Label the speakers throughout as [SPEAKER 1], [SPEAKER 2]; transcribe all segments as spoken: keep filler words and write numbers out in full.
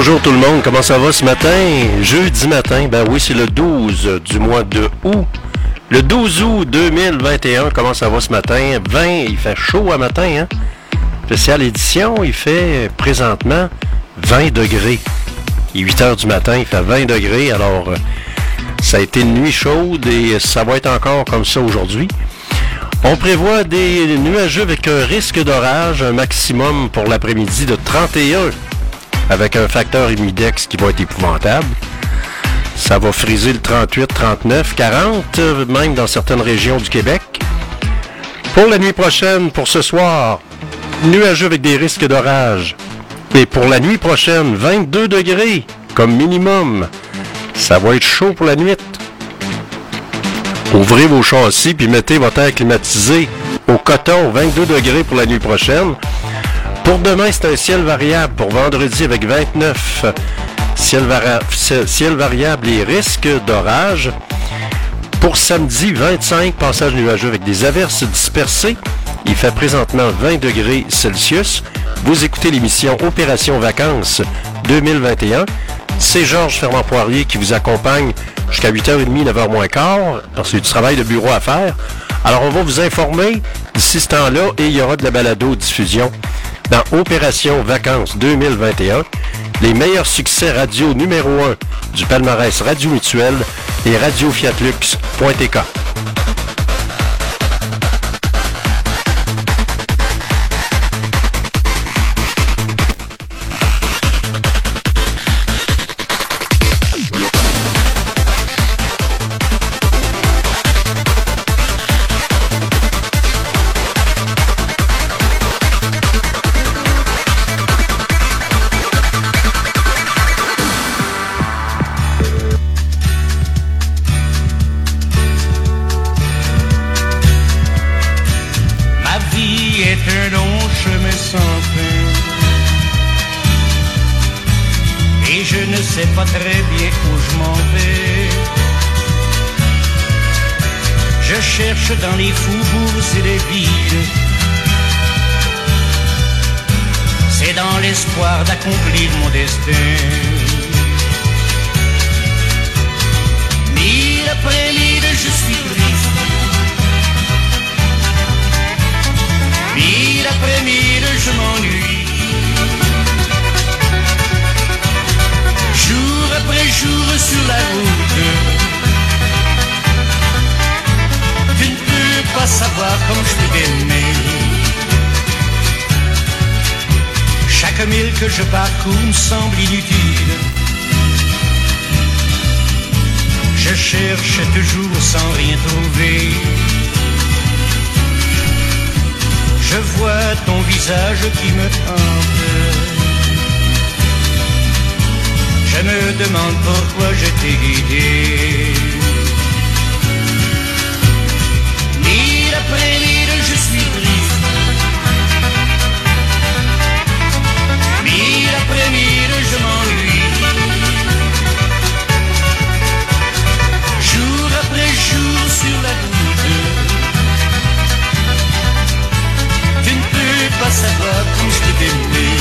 [SPEAKER 1] Bonjour tout le monde, comment ça va ce matin? Jeudi matin, ben oui, c'est le douze du mois de août. Le douze août deux mille vingt et un, comment ça va ce matin? vingt, il fait chaud à matin, hein? Spéciale édition, il fait présentement vingt degrés. Il est huit heures du matin, il fait vingt degrés, alors ça a été une nuit chaude et ça va être encore comme ça aujourd'hui. On prévoit des nuageux avec un risque d'orage, un maximum pour l'après-midi de trente et un, avec un facteur humidex qui va être épouvantable. Ça va friser le trente-huit, trente-neuf, quarante, même dans certaines régions du Québec. Pour la nuit prochaine, pour ce soir, nuageux avec des risques d'orage. Et pour la nuit prochaine, vingt-deux degrés comme minimum. Ça va être chaud pour la nuit. Ouvrez vos châssis puis mettez votre air climatisé au coton, vingt-deux degrés pour la nuit prochaine. Pour demain, c'est un ciel variable. Pour vendredi, avec vingt-neuf, ciel, vari- ciel variable et risque d'orage. Pour samedi, vingt-cinq, passage nuageux avec des averses dispersées. Il fait présentement vingt degrés Celsius. Vous écoutez l'émission Opération Vacances deux mille vingt et un. C'est Georges Fermand-Poirier qui vous accompagne jusqu'à huit heures trente, neuf heures moins quart, parce qu'il y a du travail de bureau à faire. Alors, on va vous informer d'ici ce temps-là et il y aura de la balado-diffusion dans Opération Vacances deux mille vingt et un. Les meilleurs succès radio numéro un du palmarès Radio Mutuel et radio fiat lux point t k.
[SPEAKER 2] Pas très bien où je m'en vais. Je cherche dans les faubourgs et les villes. C'est dans l'espoir d'accomplir mon destin. Mille après mille, je suis triste. Mille après mille, je m'ennuie. Jour après jour sur la route, tu ne peux pas savoir comme je peux t'aimer. Chaque mille que je parcours me semble inutile. Je cherche toujours sans rien trouver. Je vois ton visage qui me tente. Je me demande pourquoi je t'ai guidé. Mille après mille, je suis triste. Mille après mille, je m'ennuie. Jour après jour sur la route, tu ne peux pas savoir comme je peux t'aimer.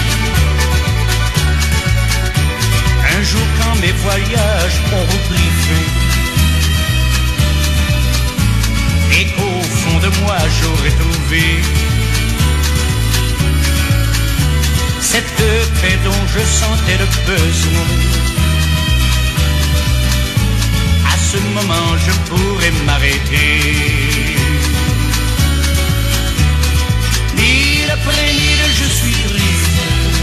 [SPEAKER 2] Un jour quand mes voyages ont repris fin et qu'au fond de moi j'aurais trouvé cette paix dont je sentais le besoin, à ce moment je pourrais m'arrêter. Mille après mille, je suis triste.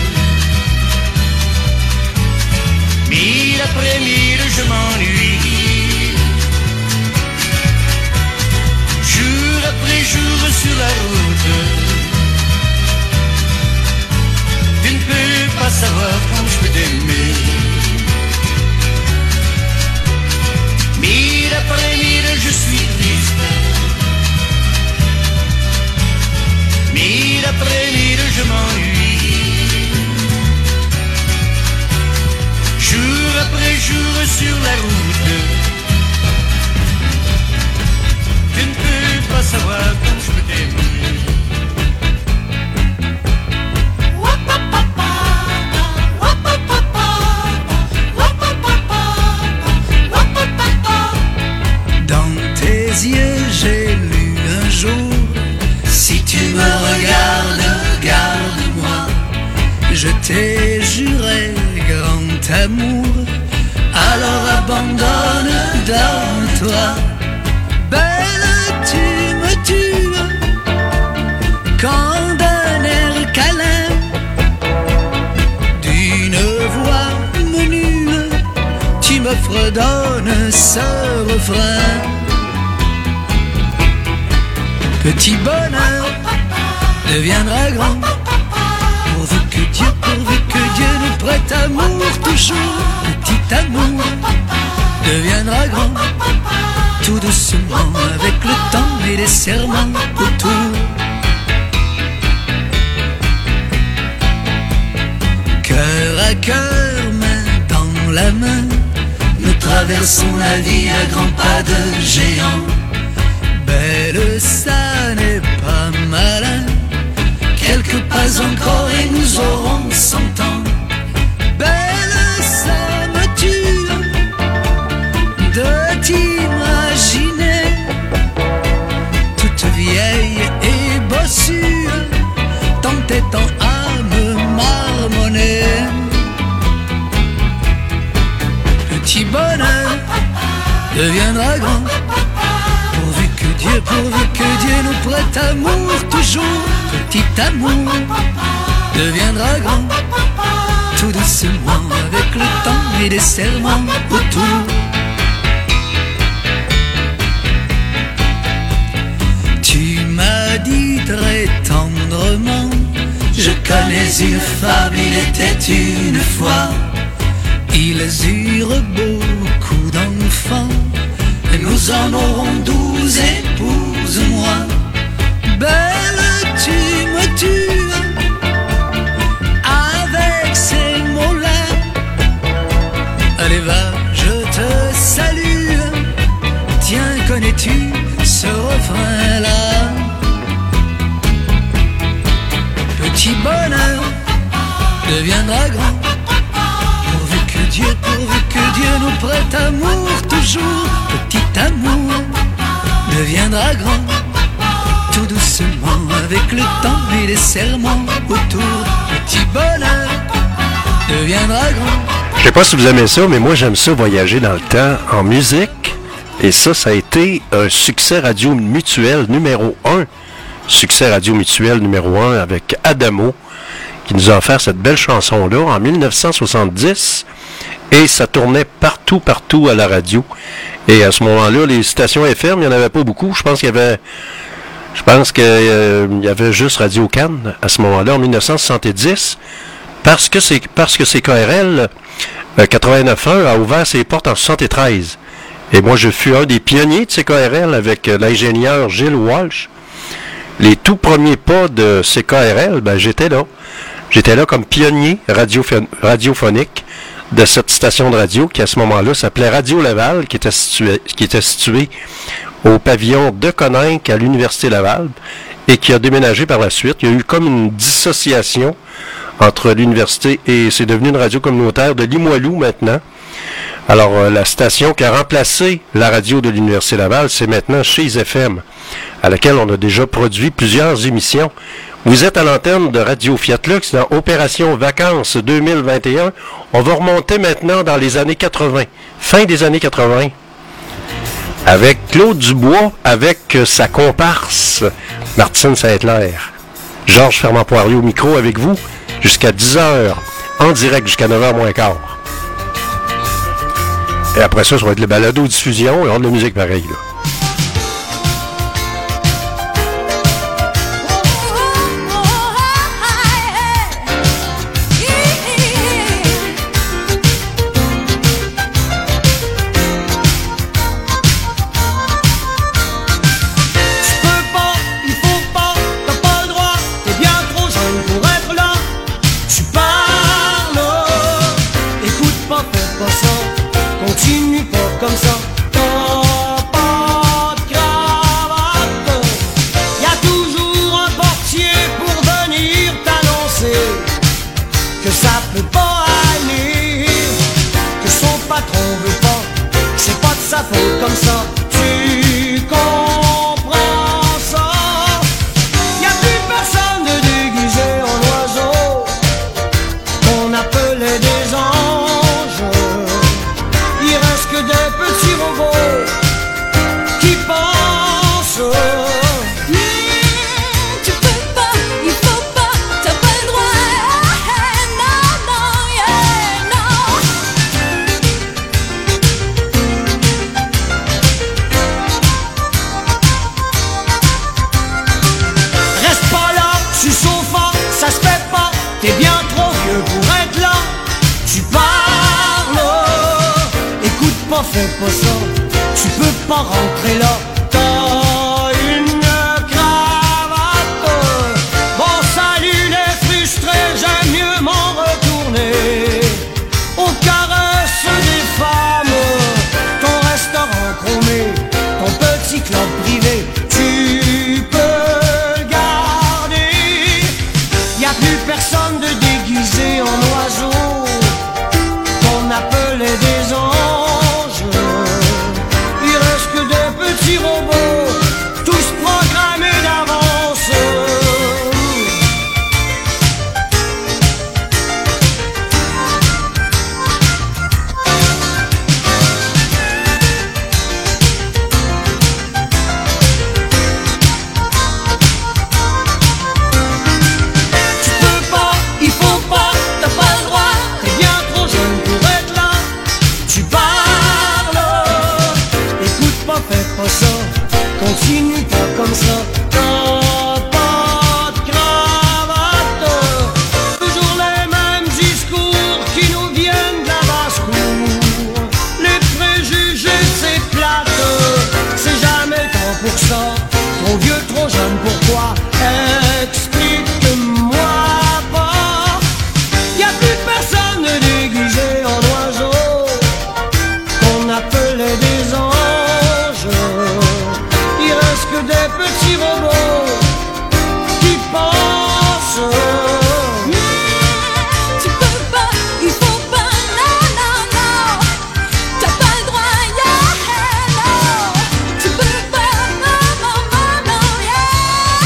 [SPEAKER 2] Mille après mille, je m'ennuie. Jour après jour sur la route, tu ne peux pas savoir quand je peux t'aimer. Mille après mille, je suis triste. Mille après mille, je m'ennuie. Jour après jour sur la route, tu ne peux pas savoir quand je peux t'aimer.
[SPEAKER 3] je t'ai juré grand amour, alors abandonne, donne-toi. Belle, tu me tues quand d'un air câlin, d'une voix menue, tu me fredonnes ce refrain. Petit bonheur deviendra grand, pourvu que Dieu, pourvu que Dieu nous prête amour toujours. Petit amour deviendra grand, tout doucement avec le temps et les serments autour. Cœur à cœur, main dans la main, nous traversons la vie à grands pas de géant. Belle, ça n'est pas malin, quelques pas encore et nous aurons cent ans. Belle, ça me tue de t'imaginer toute vieille et bossue, t'entêtant à me marmonner. Petit bonheur deviendra grand, pourvu que Dieu, pourvu que Dieu nous prête amour toujours. Petit amour deviendra grand, tout doucement avec le temps et les serments autour. Tu m'as dit très tendrement, je connais une femme, il était une fois. Ils eurent beaucoup d'enfants, nous en aurons douze, épouse-moi. Belle, tu me tues avec ces mots-là. Allez va, je te salue. Tiens, connais-tu ce refrain-là? Petit bonheur deviendra grand, pourvu que Dieu, pourvu que Dieu nous prête amour toujours. Petit amour deviendra grand, tout doucement avec le temps et les serments autour. Petit bonheur deviendra grand.
[SPEAKER 1] Je sais pas si vous aimez ça, mais moi j'aime ça voyager dans le temps en musique. Et ça, ça a été un succès radio mutuel numéro un. Succès radio mutuel numéro un avec Adamo, qui nous a offert cette belle chanson-là en dix-neuf cent soixante-dix. Et ça tournait partout, partout à la radio. Et à ce moment-là, les stations F M, il n'y en avait pas beaucoup. Je pense qu'il y avait... Je pense qu'il euh, y avait juste Radio Cannes à ce moment-là, en dix-neuf cent soixante-dix. Parce que c'est parce que c'est K R L euh, quatre-vingt-neuf point un a ouvert ses portes en soixante-treize. Et moi, je fus un des pionniers de C K R L avec euh, l'ingénieur Gilles Walsh. Les tout premiers pas de C K R L, ben, j'étais là. J'étais là comme pionnier radiophon- radiophonique de cette station de radio qui, à ce moment-là, s'appelait Radio Laval, qui était située, qui était située au pavillon de Coninck à l'Université Laval et qui a déménagé par la suite. Il y a eu comme une dissociation entre l'université et c'est devenu une radio communautaire de Limoilou maintenant. Alors, euh, la station qui a remplacé la radio de l'Université Laval, c'est maintenant Chiz F M, à laquelle on a déjà produit plusieurs émissions. Vous êtes à l'antenne de Radio Fiat Lux dans Opération Vacances deux mille vingt et un. On va remonter maintenant dans les années quatre-vingt, fin des années quatre-vingt, avec Claude Dubois, avec sa comparse Martine Saint-Clair. Georges Fermant-Poirier au micro avec vous jusqu'à dix heures, en direct jusqu'à neuf heures moins quart. Et après ça, ça va être le balado-diffusion et on a de la musique pareille, là.
[SPEAKER 4] Continue pas comme ça, t'as pas fais pas ça, tu peux pas rentrer là. T'as une cravate. Bon salut les frustrés, j'aime mieux m'en retourner aux caresses des femmes. Ton restaurant chromé, ton petit club privé, tu peux le garder. Y a plus personne de déguisé en oiseau qu'on appelait des anges. Il reste que des petits robots, tous programmés d'avance. Tu peux pas, il faut pas, t'as pas le droit, t'es bien trop jeune pour être là. Tu parles, écoute pas, fais pas ça, continue pas comme ça. T'as pas de cravate, toujours les mêmes discours qui nous viennent de la basse-cour. Les préjugés c'est plate, c'est jamais temps pour ça. Trop vieux, trop jeune, pourquoi? Explique-moi pas. Y a plus personne déguisé en oiseau qu'on appelait des anges. Il reste que des petits robots qui pensent.
[SPEAKER 5] Tu peux pas, il faut pas, non, non, non. T'as pas le droit, yeah, non. Tu peux pas, non, non, non, non, yeah.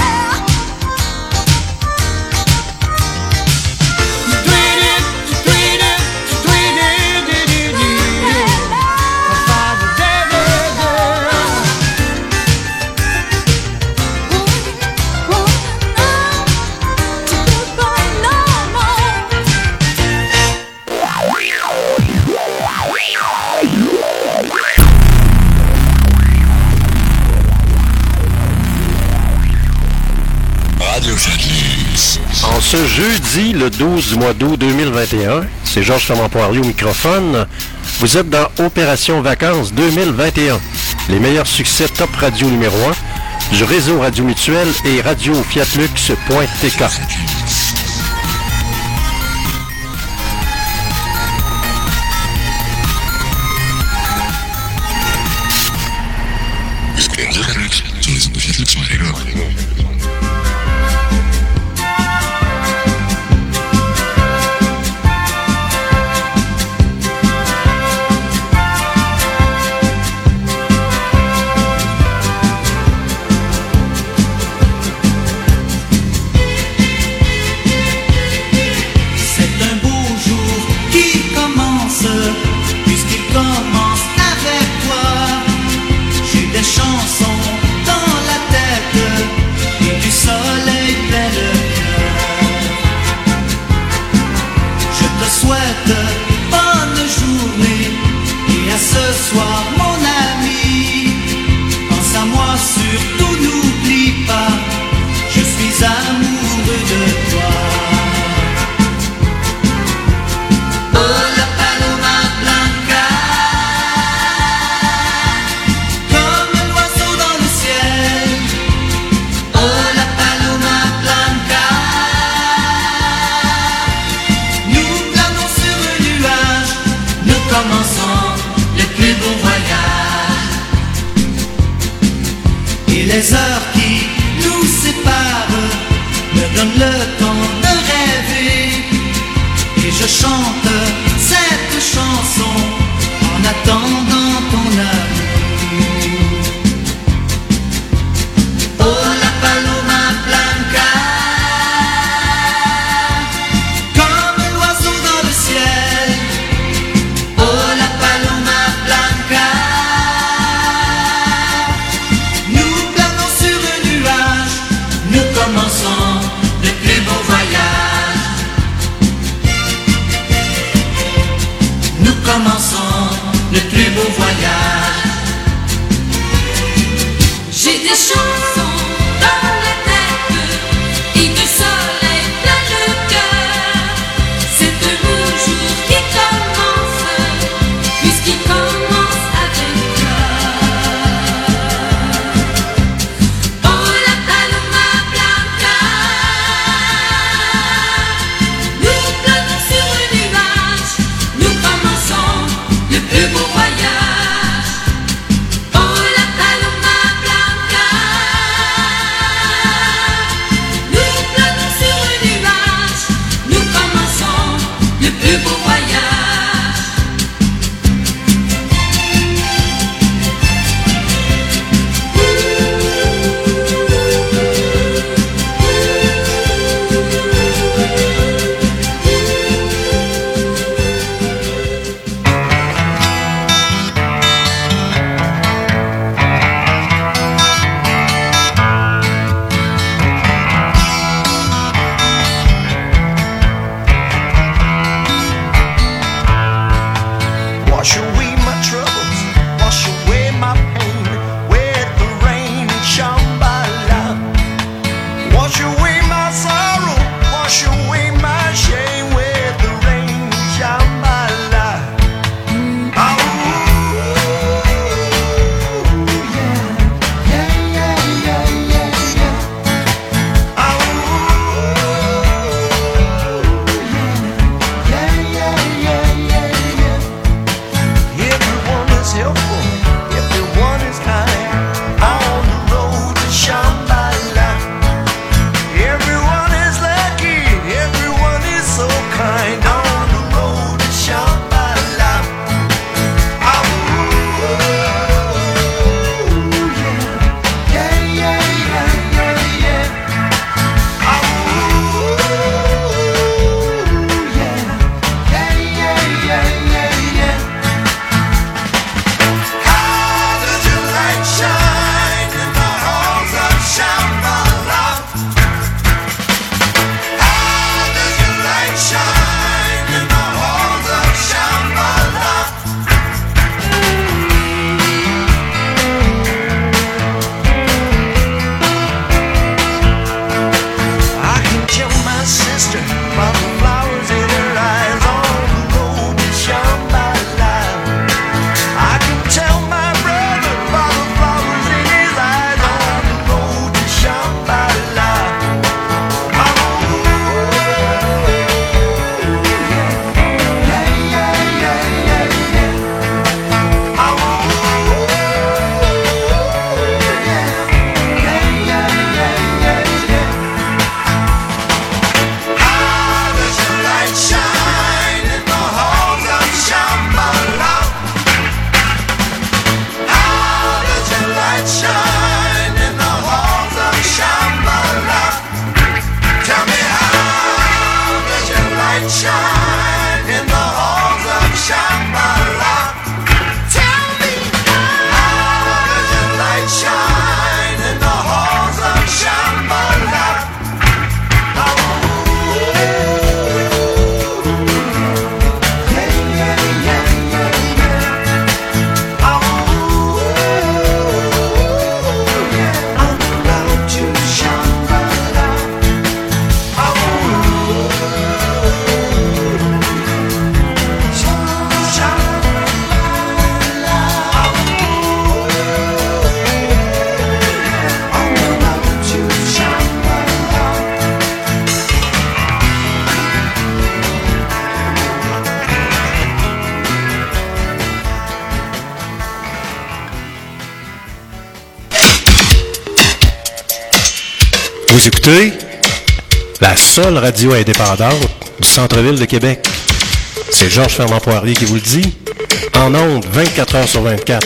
[SPEAKER 4] Tu tweet it, tu tweet it, tu tweet it, di, di, di. Fa de de de de.
[SPEAKER 5] Oh, non, tu peux pas, non, non.
[SPEAKER 6] Radio Focus.
[SPEAKER 1] En ce jeudi, le douze du mois d'août deux mille vingt et un, c'est Georges Thomas Poirier au microphone. Vous êtes dans Opération Vacances deux mille vingt et un. Les meilleurs succès Top Radio numéro un du réseau Radio Mutuel et radio fiat lux point t k.
[SPEAKER 6] Sur les ondes de Fiat Lux sur Allégor.
[SPEAKER 2] C'est un beau jour qui commence, puisqu'il commence avec toi. J'ai des chansons dans la tête et du soleil plein le cœur. Je te souhaite bonne journée et à ce soir mon ami. Pense à moi surtout, n'oublie pas, je suis amoureux de toi. Oh la paloma blanca, comme l'oiseau dans le ciel. Oh la paloma blanca, nous planons sur un nuage, nous commençons le plus beau voyage. Et les heures qui nous séparent me donnent le temps de rêver. Et je chante cette chanson en attendant ton amour. Oh la paloma blanca, comme l'oiseau dans le ciel. Oh la paloma blanca, nous planons sur un nuage, nous commençons le plus beau voyage. Nous commençons le plus beau voyage.
[SPEAKER 1] Vous écoutez la seule radio indépendante du centre-ville de Québec. C'est Georges Fernand Poirier qui vous le dit, en ondes vingt-quatre heures sur vingt-quatre.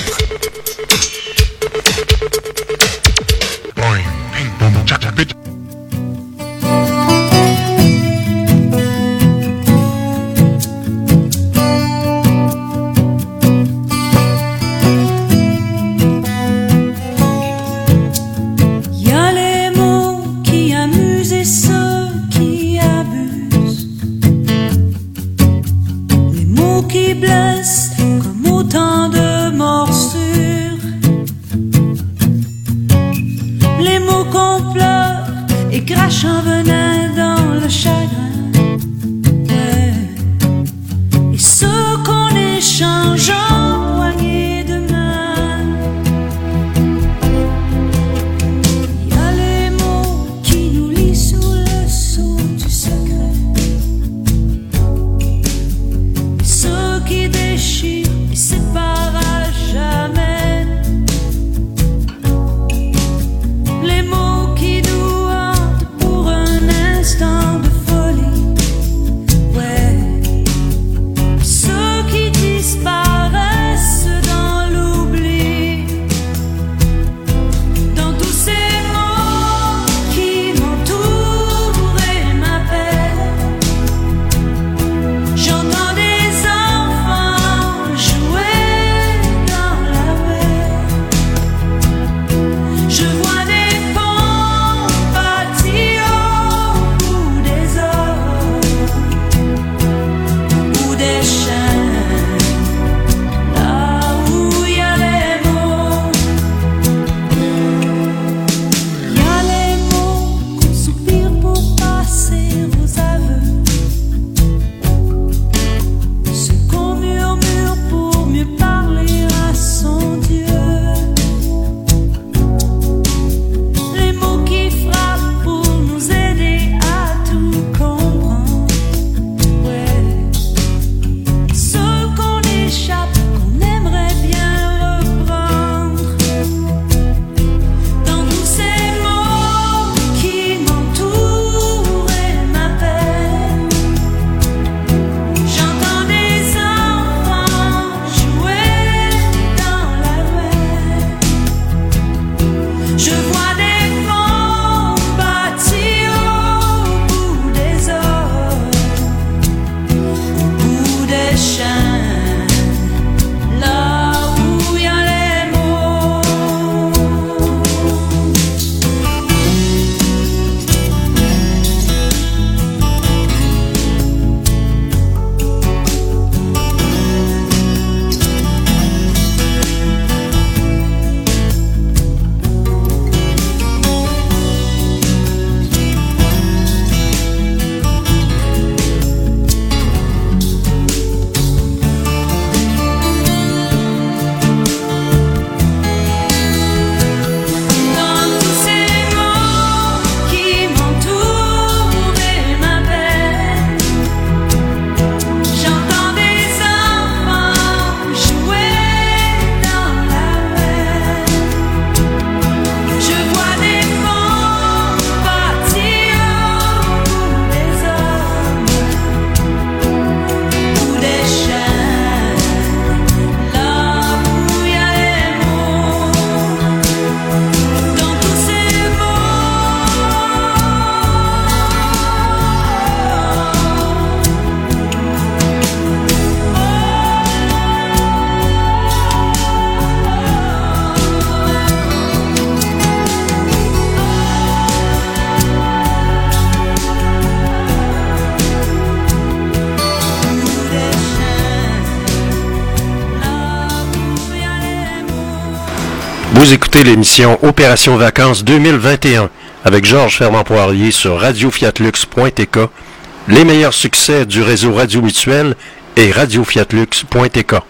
[SPEAKER 1] Vous écoutez l'émission Opération Vacances deux mille vingt et un avec Georges Fernand Poirier sur radio fiat lux point t k, les meilleurs succès du réseau Radio Mutuel et radio fiat lux point t k.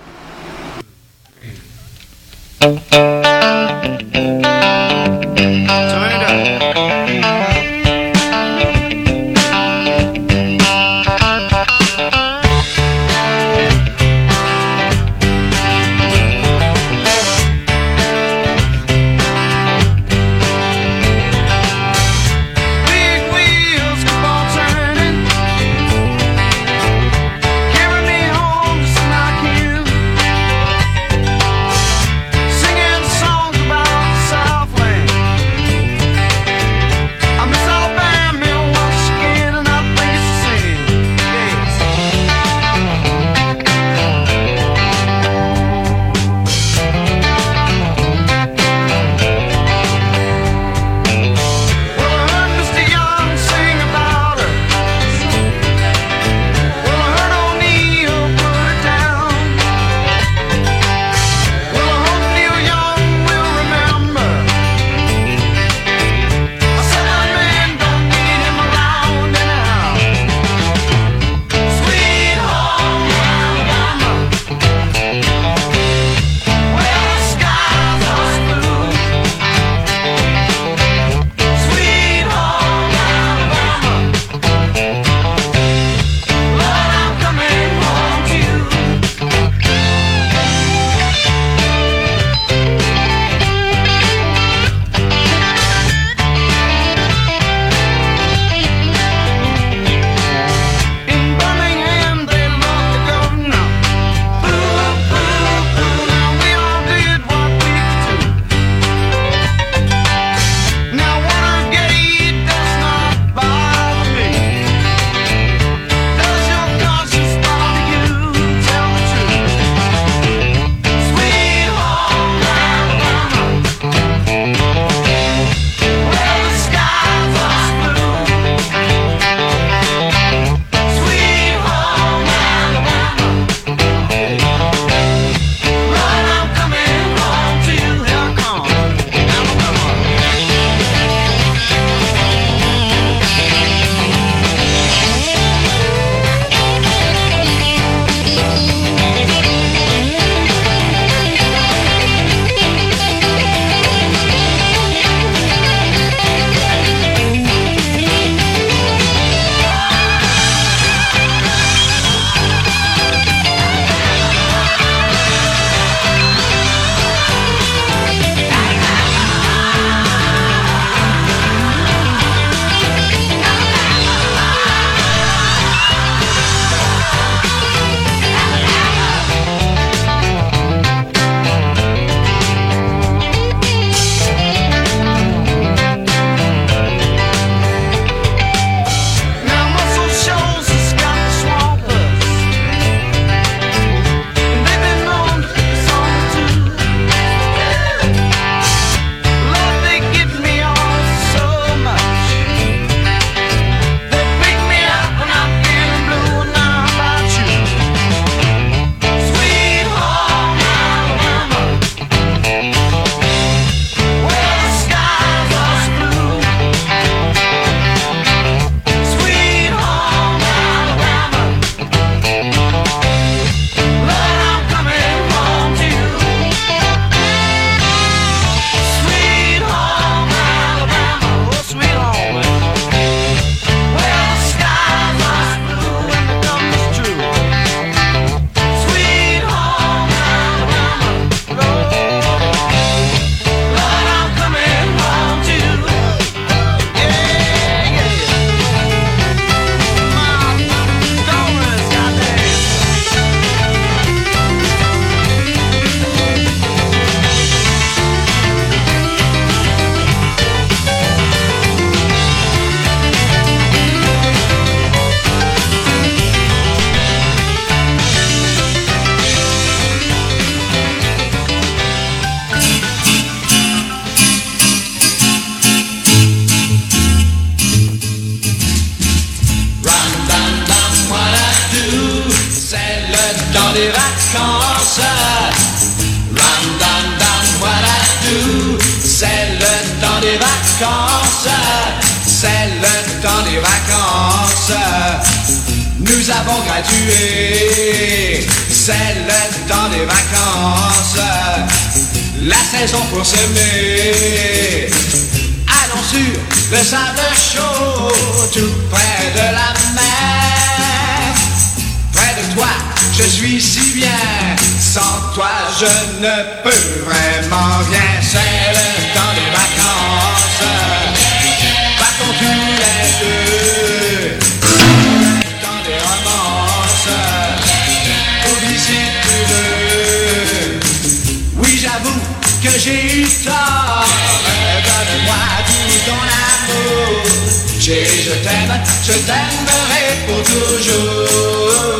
[SPEAKER 7] nous avons gradué. C'est le temps des vacances, la saison pour s'aimer. Allons sur le sable chaud, tout près de la mer. Près de toi, je suis si bien, sans toi je ne peux vraiment rien. C'est le temps des vacances, partons tous les deux. Le temps des romances, oublie si tu veux. Oui, j'avoue que j'ai eu tort, donne-moi tout ton amour. Chérie, je t'aime, je t'aimerai pour toujours.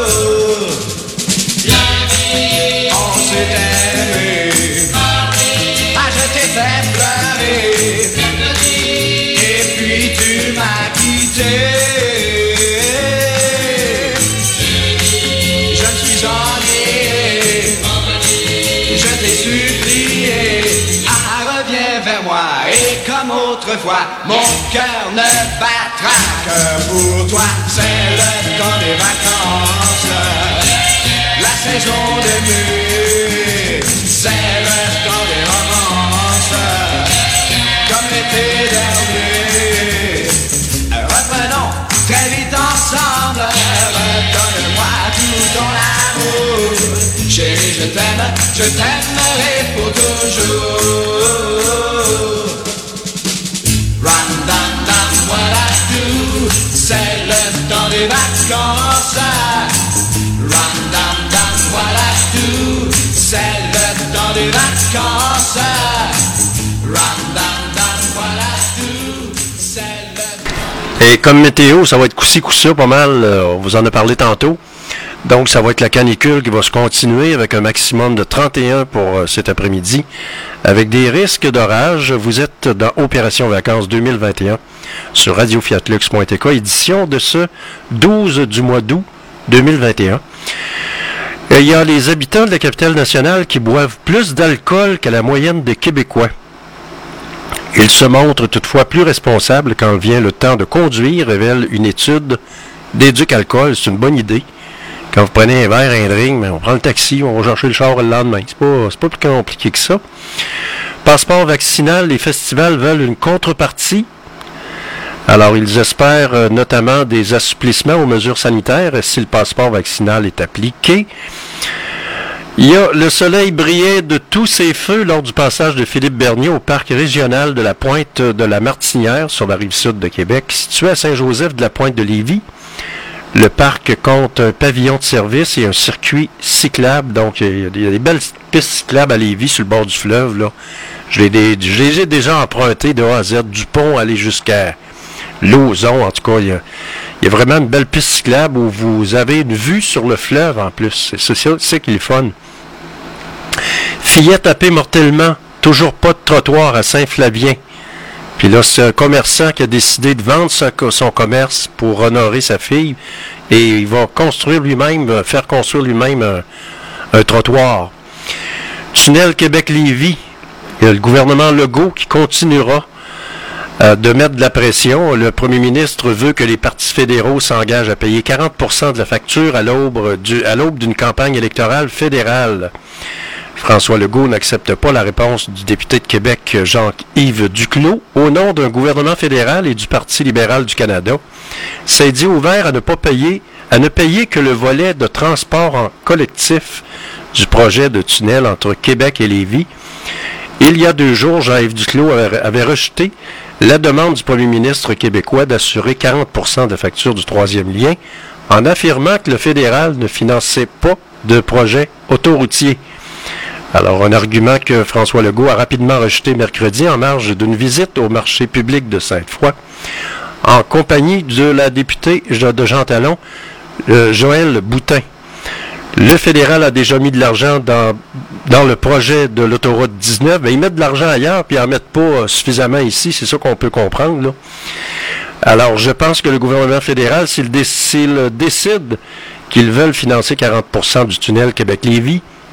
[SPEAKER 7] On s'est aimé, ah je t'ai fait pleurer, et puis tu m'as quitté. Je me suis ennuyé, je t'ai supplié, ah reviens vers moi, et comme autrefois, mon cœur ne battra que pour toi. C'est le temps des vacances, la saison d'aimer, c'est le temps des romances, comme l'été dernier. Reprenons très vite ensemble, redonne-moi tout ton amour. Chérie, je t'aime, je t'aimerai pour toujours. Run, down, down, what I do, c'est le temps des vacances. Run, down, down, what I do, c'est le temps des vacances. Run, down, down, what I do, c'est le...
[SPEAKER 1] Et comme météo, ça va être coup-ci, coup-ça, pas mal. Euh, on vous en a parlé tantôt. Donc, ça va être la canicule qui va se continuer avec un maximum de trente et un pour euh, cet après-midi, avec des risques d'orage. Vous êtes dans Opération Vacances deux mille vingt et un sur radio fiat lux point t k, édition de ce douze du mois d'août deux mille vingt et un. Et il y a les habitants de la capitale nationale qui boivent plus d'alcool que la moyenne des Québécois. Ils se montrent toutefois plus responsables quand vient le temps de conduire, révèle une étude d'Éduc-Alcool. C'est une bonne idée. Quand vous prenez un verre, un drink, ben on prend le taxi, on va chercher le char le lendemain. C'est pas, c'est pas plus compliqué que ça. Passeport vaccinal, les festivals veulent une contrepartie. Alors, ils espèrent euh, notamment des assouplissements aux mesures sanitaires si le passeport vaccinal est appliqué. Il y a le soleil brillait de tous ses feux lors du passage de Philippe Bernier au parc régional de la Pointe de la Martinière sur la rive sud de Québec, situé à Saint-Joseph de la Pointe de Lévis. Le parc compte un pavillon de service et un circuit cyclable. Donc, il y a des, il y a des belles pistes cyclables à Lévis sur le bord du fleuve, là. Je les, des, je les ai déjà empruntées de A à Z, du pont aller jusqu'à Lauson. En tout cas, il y a, il y a vraiment une belle piste cyclable où vous avez une vue sur le fleuve en plus. C'est ça, c'est qui est le fun. Fillette tapée mortellement. Toujours pas de trottoir à Saint-Flavien. Puis là, c'est un commerçant qui a décidé de vendre sa, son commerce pour honorer sa fille. Et il va construire lui-même, faire construire lui-même un, un trottoir. Tunnel Québec-Lévis. Il y a le gouvernement Legault qui continuera euh, de mettre de la pression. Le premier ministre veut que les partis fédéraux s'engagent à payer quarante pour cent de la facture à l'aube du, à l'aube d'une campagne électorale fédérale. François Legault n'accepte pas la réponse du député de Québec, Jean-Yves Duclos, au nom d'un gouvernement fédéral et du Parti libéral du Canada. C'est dit ouvert à ne pas payer, à ne payer que le volet de transport en collectif du projet de tunnel entre Québec et Lévis. Il y a deux jours, Jean-Yves Duclos avait, avait rejeté la demande du premier ministre québécois d'assurer quarante pour cent de facture du troisième lien, en affirmant que le fédéral ne finançait pas de projet autoroutier. Alors, un argument que François Legault a rapidement rejeté mercredi en marge d'une visite au marché public de Sainte-Foy, en compagnie de la députée de Jean Talon, euh, Joëlle Boutin. Le fédéral a déjà mis de l'argent dans, dans le projet de l'autoroute dix-neuf. Ben, ils mettent de l'argent ailleurs, puis ils n'en mettent pas suffisamment ici. C'est ça qu'on peut comprendre, là. Alors, je pense que le gouvernement fédéral, s'il, dé- s'il décide qu'ils veulent financer quarante pour cent du tunnel Québec-Lévis,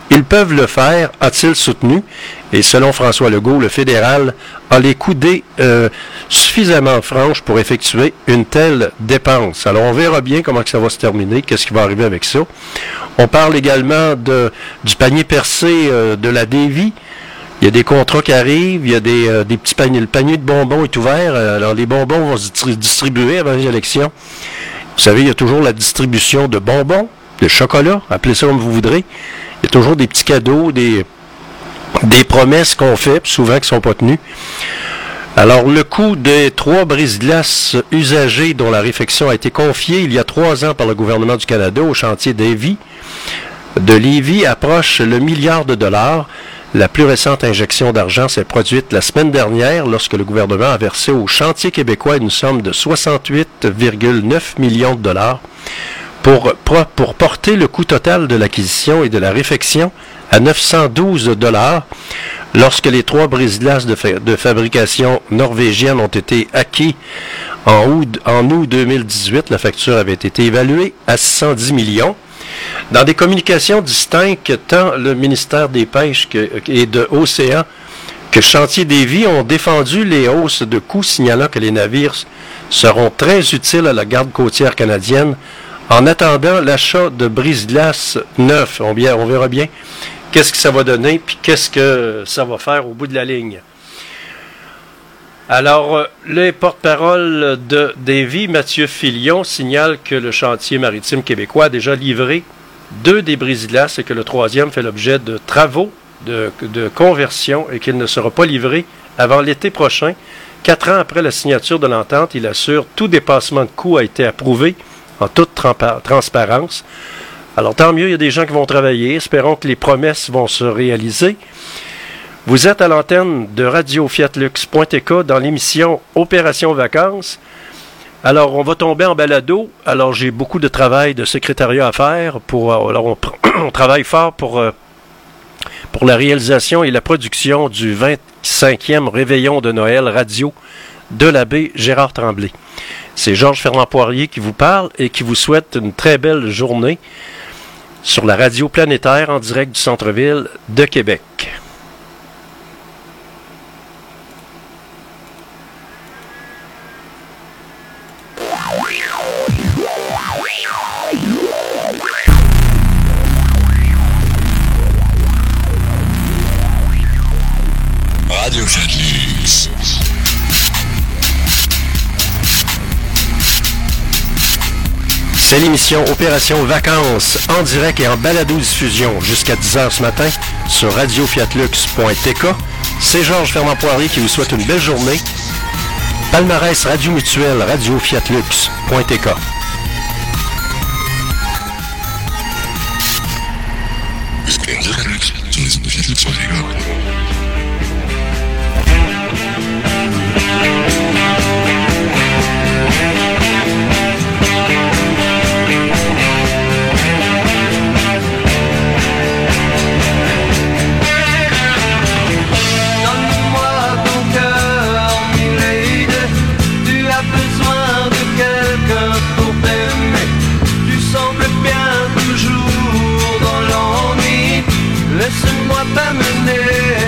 [SPEAKER 1] Ils peuvent le faire, a-t-il soutenu, et selon François Legault, le fédéral a les coudées euh, suffisamment franches pour effectuer une telle dépense. Alors on verra bien comment que ça va se terminer, qu'est-ce qui va arriver avec ça. On parle également de, du panier percé euh, de la Davie. Il y a des contrats qui arrivent, il y a des, euh, des petits paniers. Le panier de bonbons est ouvert, alors les bonbons vont se distribuer avant les élections. Vous savez, il y a toujours la distribution de bonbons, de chocolat, appelez ça comme vous voudrez. Il y a toujours des petits cadeaux, des, des promesses qu'on fait, puis souvent qui ne sont pas tenues. Alors, le coût des trois brise-glaces usagées dont la réfection a été confiée il y a trois ans par le gouvernement du Canada au chantier Davie de Lévis approche le milliard de dollars. La plus récente injection d'argent s'est produite la semaine dernière lorsque le gouvernement a versé au chantier québécois une somme de soixante-huit virgule neuf millions de dollars pour, pour porter le coût total de l'acquisition et de la réfection à neuf cent douze dollars. Lorsque les trois brise-glaces de, fa- de fabrication norvégienne ont été acquis en août, en août deux mille dix-huit, la facture avait été évaluée à six cent dix millions. Dans des communications distinctes, tant le ministère des Pêches que, et de Océan que Chantier Davie ont défendu les hausses de coûts, signalant que les navires seront très utiles à la garde côtière canadienne en attendant l'achat de brise-glace neufs. On, bien, on verra bien qu'est-ce que ça va donner puis qu'est-ce que ça va faire au bout de la ligne. Alors, le porte-parole de Davie, Mathieu Filion, signale que le chantier maritime québécois a déjà livré deux des brise-glaces et que le troisième fait l'objet de travaux de, de conversion et qu'il ne sera pas livré avant l'été prochain. Quatre ans après la signature de l'entente, il assure tout dépassement de coûts a été approuvé en toute trampa- transparence. Alors, tant mieux, il y a des gens qui vont travailler. Espérons que les promesses vont se réaliser. Vous êtes à l'antenne de radio fiat lux point t k dans l'émission Opération Vacances. Alors, on va tomber en balado. Alors, j'ai beaucoup de travail de secrétariat à faire. Pour, alors, on, on travaille fort pour, pour la réalisation et la production du vingt-cinquième Réveillon de Noël radio de l'abbé Gérard Tremblay. C'est Georges Fernand Poirier qui vous parle et qui vous souhaite une très belle journée sur la radio planétaire en direct du centre-ville de Québec.
[SPEAKER 6] Radio Fiat Lux.
[SPEAKER 1] C'est l'émission Opération Vacances en direct et en balado-diffusion jusqu'à dix heures ce matin sur radio fiat lux point t k. C'est Georges Fernand Poirier qui vous souhaite une belle journée. Palmarès Radio Mutuelle, radio fiat lux point t k.
[SPEAKER 6] En direct sur les ondes de Fiat Lux point t k.
[SPEAKER 2] Laisse-moi t'amener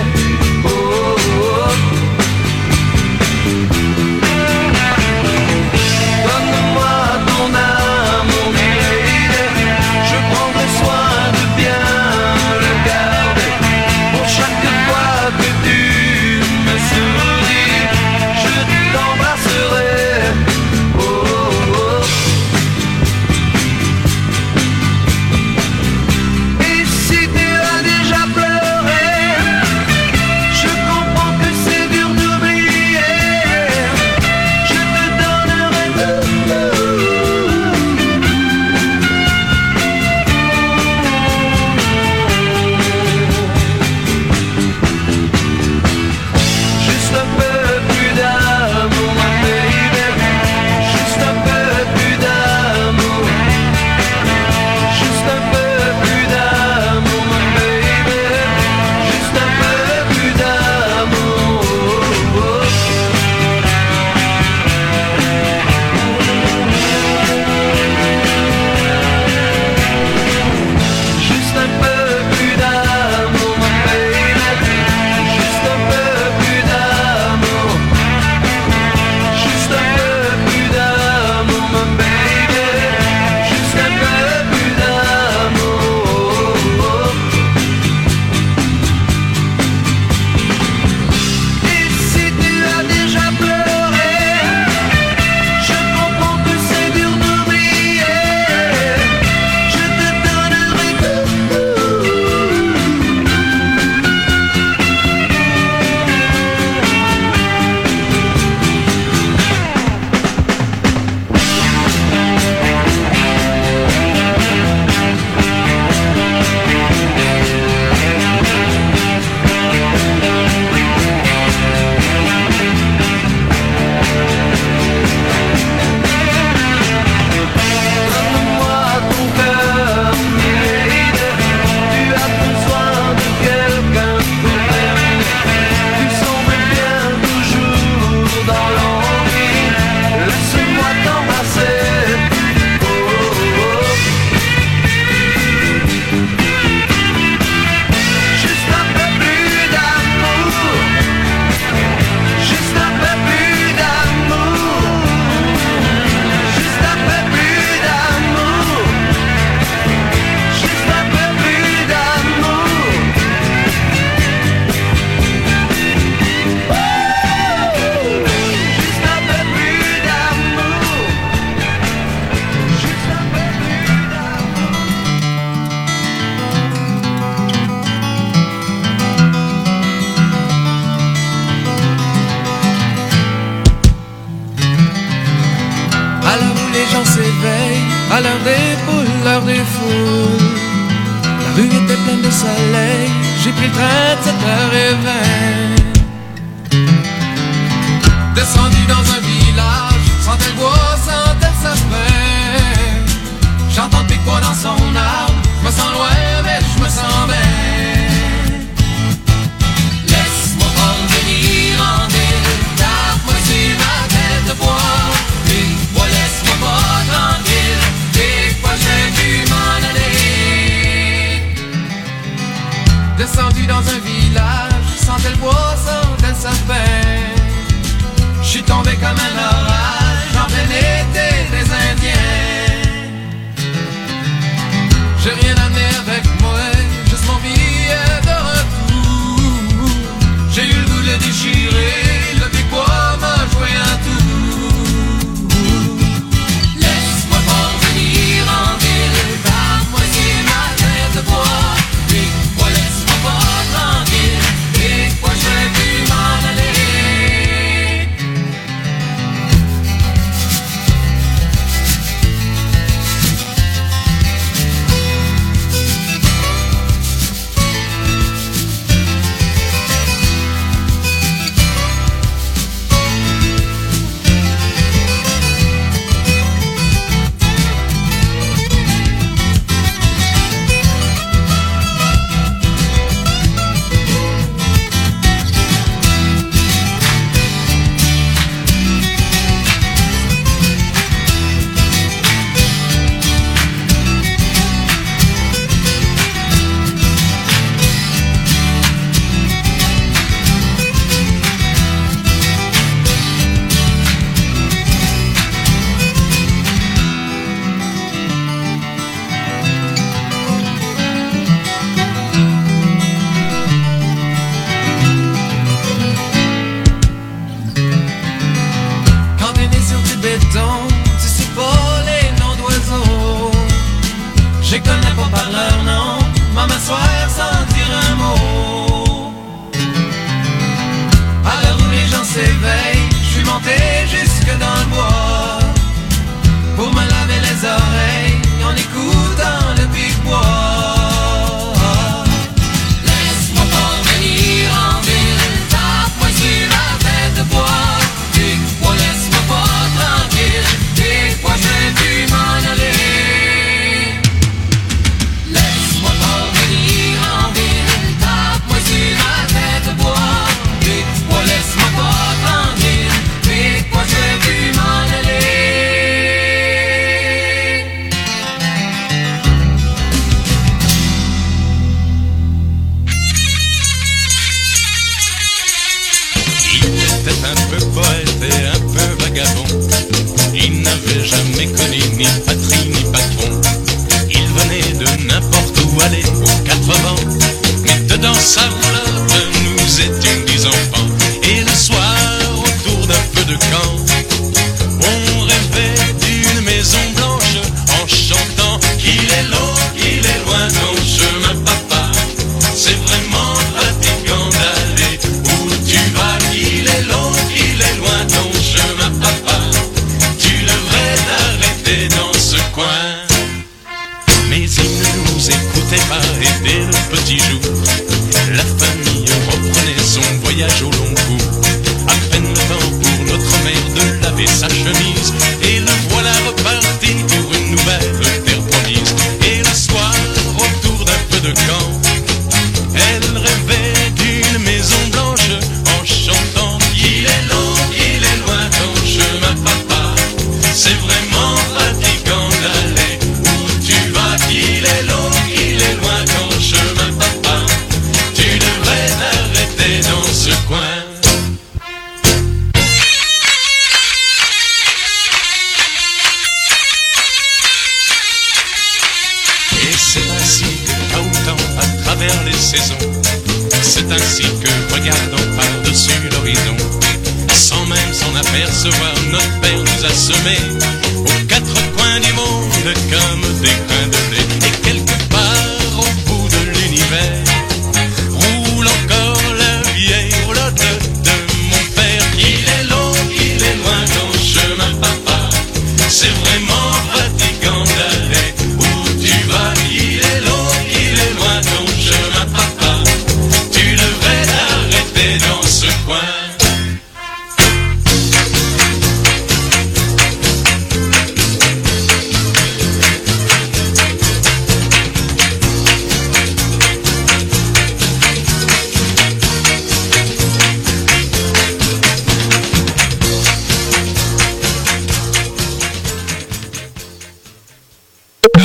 [SPEAKER 3] À l'heure des poules, l'heure des foules, la rue était pleine de soleil. J'ai pris le train de sept heures vingt. Descendu dans un village, sentais le bois, sentais le sapin. J'entends le pic-bois dans son arbre. Je me sens loin, mais je me sens bien. Laisse-moi revenir en ville, tape-moi sur ma tête de bois. Dis-moi, laisse-moi pas tranquille, des fois j'ai pu m'en aller. Descendu dans un village, sentais le bois, sentais le sapin. J'suis tombé comme un orage en plein été des Indiens. J'ai rien amené avec moi, juste mon billet de retour. J'ai eu le goût de le déchirer, le pic-bois m'a joué un tour. Laisse-moi pas revenir en ville, tape-moi sur ma tête de bois. Dis-moi, laisse-moi pas tranquille, dis-moi j'ai pu m'en aller. Je connais pas par leur nom, m'en m'asseoir sans dire un mot. À l'heure où les gens s'éveillent, je suis monté jusque dans le bois pour me laver les oreilles en écoutant le pic-bois. Laisse-moi pas venir en ville, tape-moi sur la tête de bois. Pic-bois, laisse-moi pas tranquille, pic-bois, j'ai pu m'en aller.
[SPEAKER 8] Il n'avait jamais connu ni patrie ni patron. Il venait de n'importe où aller aux quatre vents. Mais dedans sa roulotte, nous étions dix enfants. Et le soir, autour d'un feu de camp, on rêvait d'une maison blanche en chantant qu'il est long, qu'il est loin ton chemin, papa. C'est vraiment fatigant d'aller où tu vas. Qu'il est long, qu'il est loin ton chemin, papa. Dans ce coin, mais il ne nous écoutait pas et dès le petit jour, la famille reprenait son voyage au long cours. À peine le temps pour notre mère de laver sa chemise, et le voilà reparti pour une nouvelle terre promise. Et le soir, autour d'un feu de camp, elle rêvait d'une maison blanche en chantant qu'il est long, qu'il est loin ton chemin, papa. C'est vraiment fatigant d'aller où tu vas. Qu'il est long, qu'il est loin ton chemin, papa. Tu devrais t'arrêter dans ce coin. Et c'est ainsi que autant à travers les saisons, c'est ainsi que regardant par-dessus l'horizon, sans même s'en apercevoir, notre père nous a semés aux quatre coins du monde comme des grains de blé. Et quelque part au bout de l'univers roule encore la vieille roulotte de mon père. Il est long, il est loin ton chemin, papa. C'est vraiment fatigant d'aller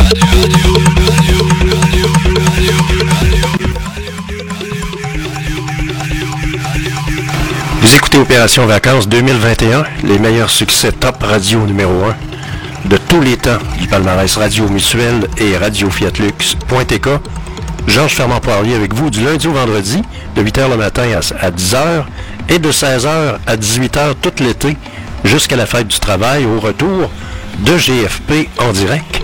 [SPEAKER 1] Vous écoutez Opération Vacances deux mille vingt et un, les meilleurs succès top radio numéro un de tous les temps du palmarès Radio Mutuel et Radio Fiat Lux point T K. Georges Fermand-Poirier avec vous du lundi au vendredi, de huit heures le matin à dix heures et de seize heures à dix-huit heures tout l'été, jusqu'à la fête du travail au retour de G F P en direct.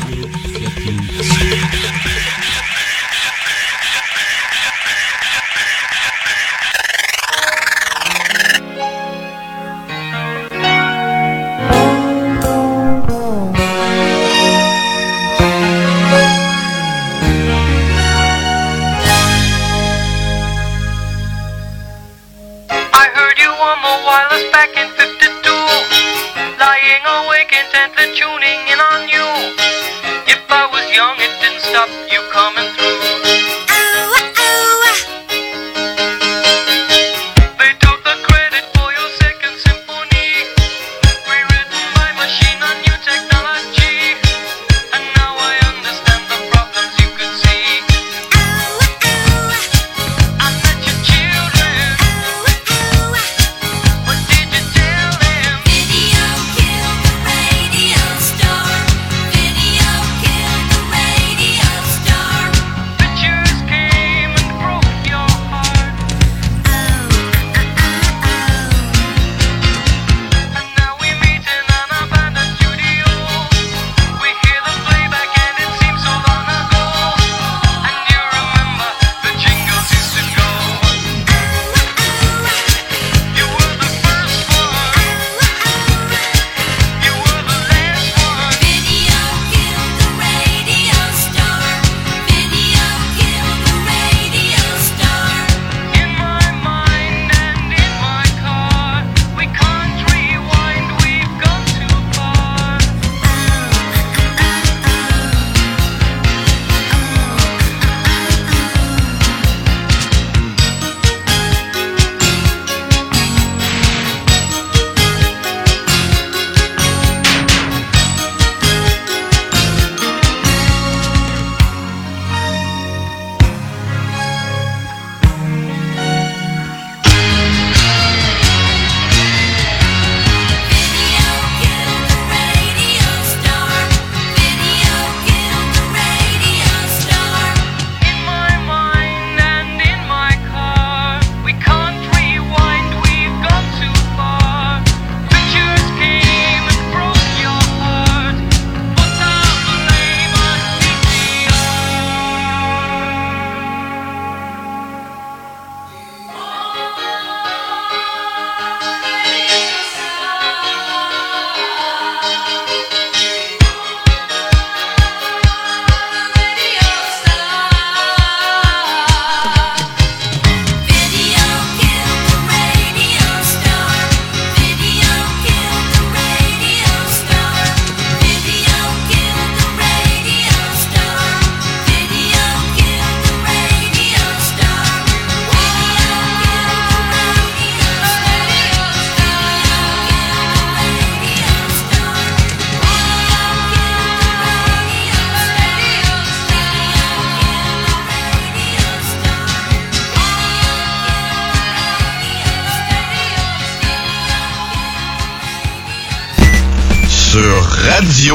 [SPEAKER 9] sur radio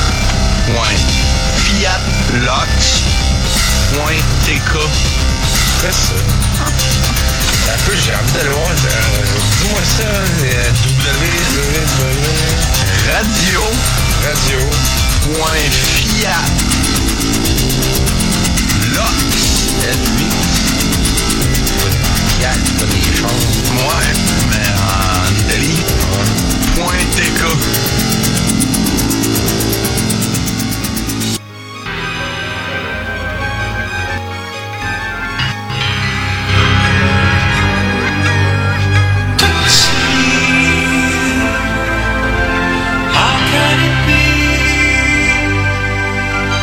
[SPEAKER 9] point fiatlox point T K. C'est ça. Un peu, j'ai envie d'aller voir. Euh, Dis-moi ça. Euh, W. Radio. Radio. Point fiat. Lox. Fiat, comme les choses. Ouais, mais en Italie. Point T K.
[SPEAKER 2] How can it be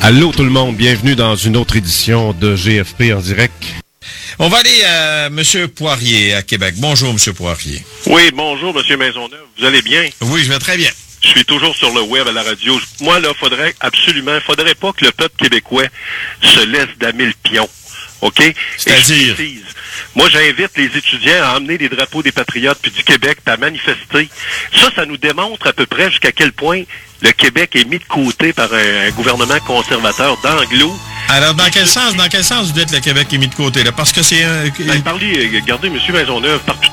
[SPEAKER 10] Allô tout le monde, bienvenue dans une autre édition de G F P en direct.
[SPEAKER 11] On va aller à M. Poirier à Québec. Bonjour, M. Poirier.
[SPEAKER 1] Oui, bonjour, M. Maisonneuve. Vous allez bien?
[SPEAKER 11] Oui, je vais très bien.
[SPEAKER 1] Je suis toujours sur le web à la radio. Moi, là, faudrait absolument, faudrait pas que le peuple québécois se laisse damer le pion. OK?
[SPEAKER 11] C'est-à-dire?
[SPEAKER 1] Moi, j'invite les étudiants à emmener les drapeaux des Patriotes puis du Québec puis à manifester. Ça, ça nous démontre à peu près jusqu'à quel point le Québec est mis de côté par un, un gouvernement conservateur d'anglo.
[SPEAKER 11] Alors, dans quel sens, dans quel sens vous dites le Québec est mis de côté, là? Parce que c'est un...
[SPEAKER 1] Ben, parlez, regardez, M. Maisonneuve, partout.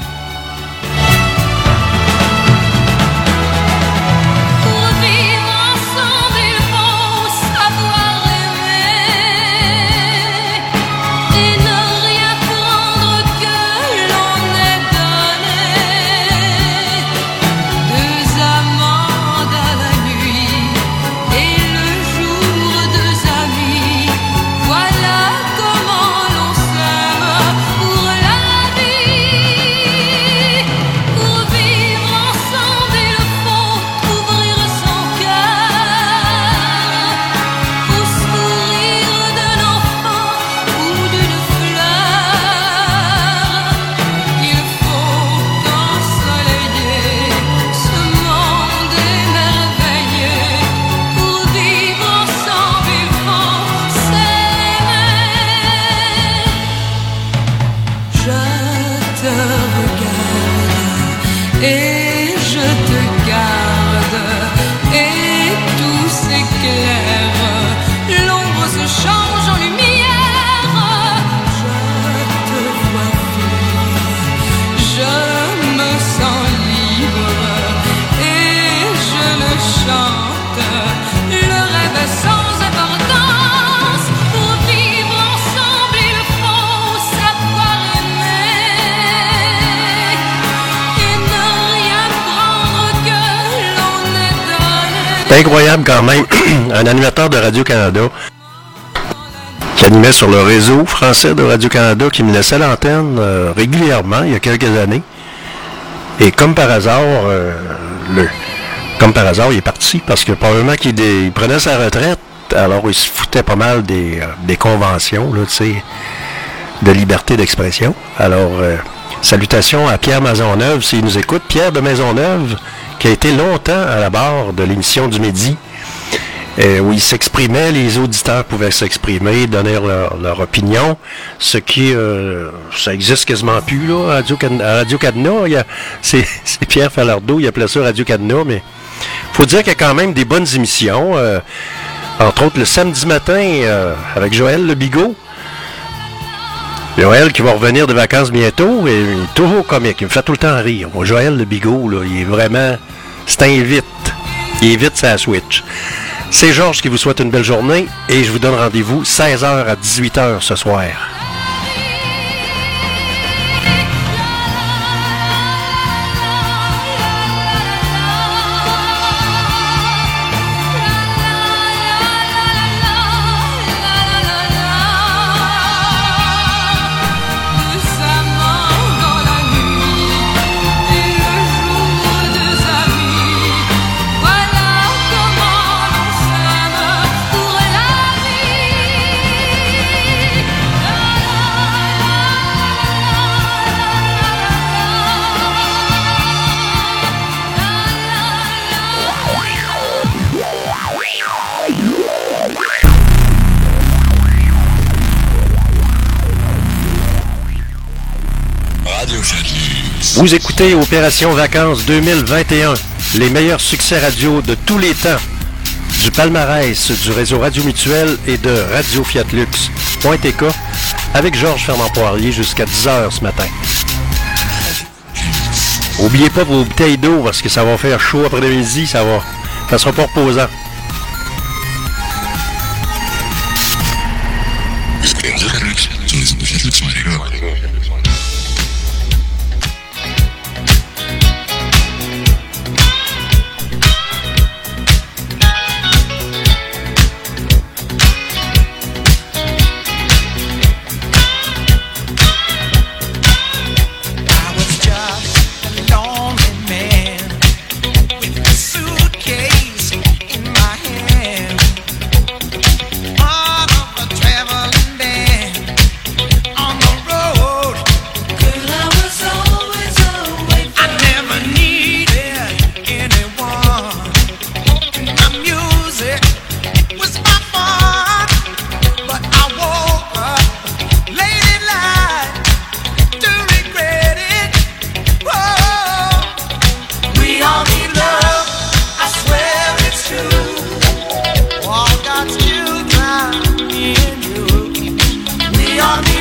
[SPEAKER 1] C'est incroyable quand même, un animateur de Radio-Canada qui animait sur le réseau français de Radio-Canada qui me laissait l'antenne euh, régulièrement il y a quelques années. Et comme par hasard, euh, le, comme par hasard, il est parti parce que probablement qu'il dé, il prenait sa retraite, alors il se foutait pas mal des, euh, des conventions, là, tu sais, de liberté d'expression. Alors, euh, salutations à Pierre Maisonneuve, s'il nous écoute. Pierre de Maisonneuve, qui a été longtemps à la barre de l'émission du Midi, euh, où il s'exprimait, les auditeurs pouvaient s'exprimer, donner leur, leur opinion, ce qui, euh, ça existe quasiment plus, là, à Radio-Canada. C'est, c'est Pierre Falardeau, il appelait ça Radio-Canada, mais faut dire qu'il y a quand même des bonnes émissions, euh, entre autres le samedi matin, euh, avec Joël Le Bigot. Joël qui va revenir de vacances bientôt, et il est toujours comique, il me fait tout le temps rire. Moi, Joël Le Bigot, là, il est vraiment... C'est un vite. Il est vite, ça switch. C'est Georges qui vous souhaite une belle journée, et je vous donne rendez-vous seize heures à dix-huit heures ce soir. Vous écoutez Opération Vacances deux mille vingt et un, les meilleurs succès radio de tous les temps, du palmarès du réseau Radio Mutuel et de Radio Fiat Lux. T K avec Georges Fernand Poirier jusqu'à dix heures ce matin. Oubliez pas vos bouteilles d'eau parce que ça va faire chaud après-midi, ça va, ça sera pas reposant.
[SPEAKER 12] In my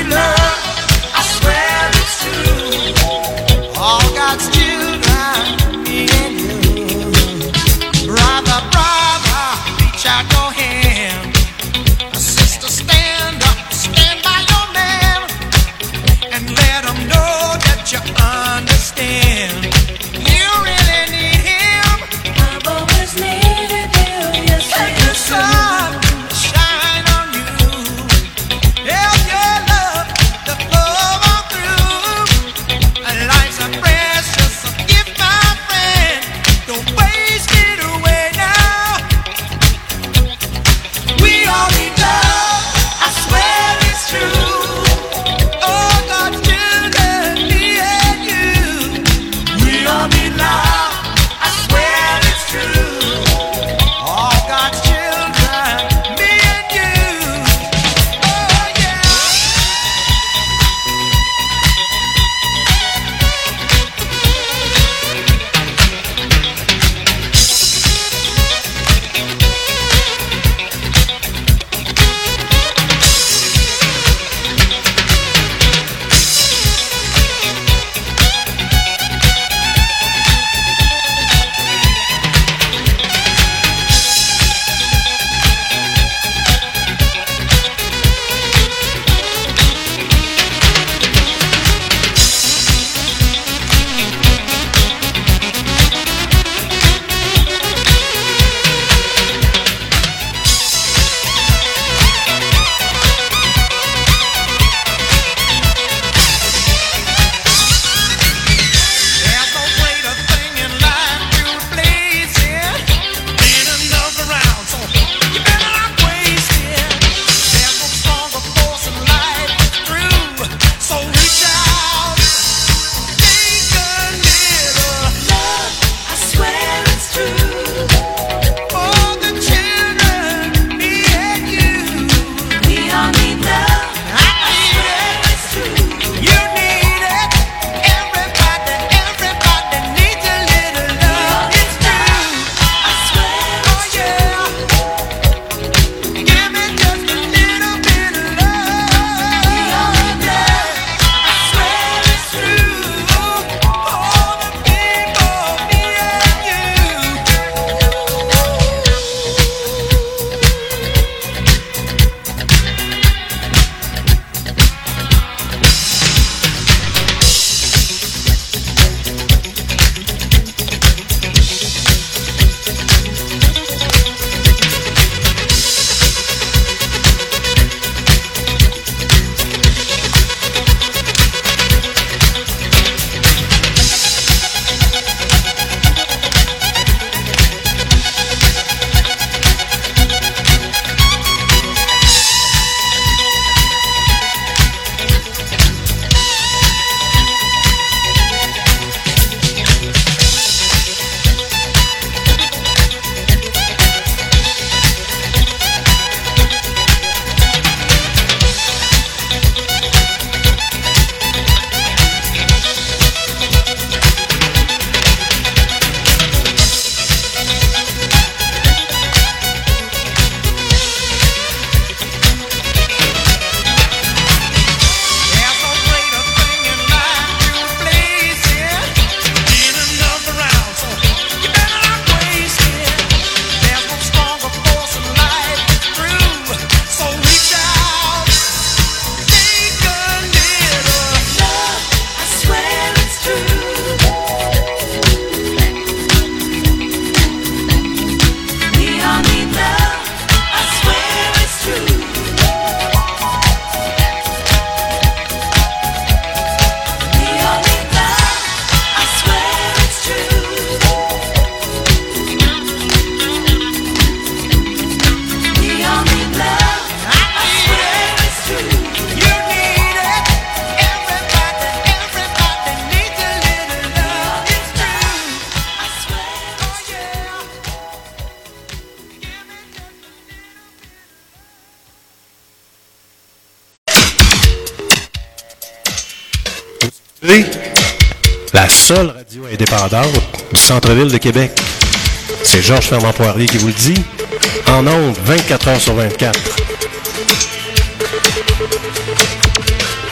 [SPEAKER 1] La seule radio indépendante du centre-ville de Québec. C'est Georges Fernand Poirier qui vous le dit. En ondes, vingt-quatre heures sur vingt-quatre.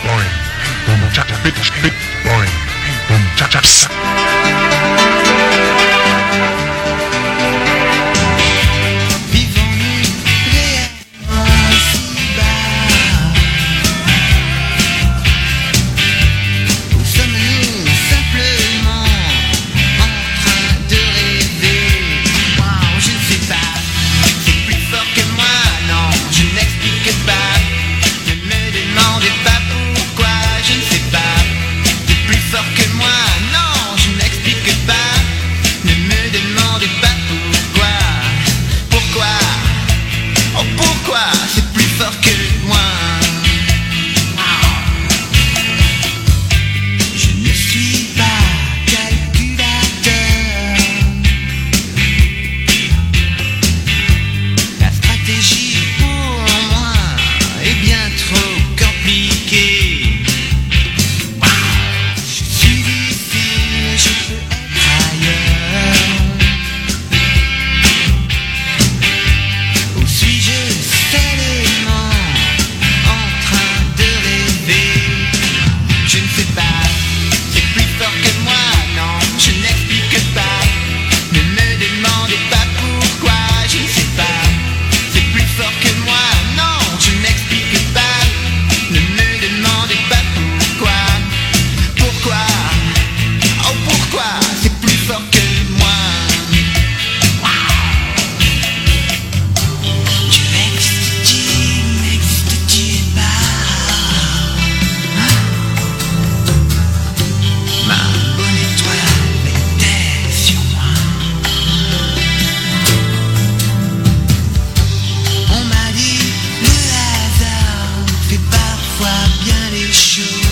[SPEAKER 2] les choses.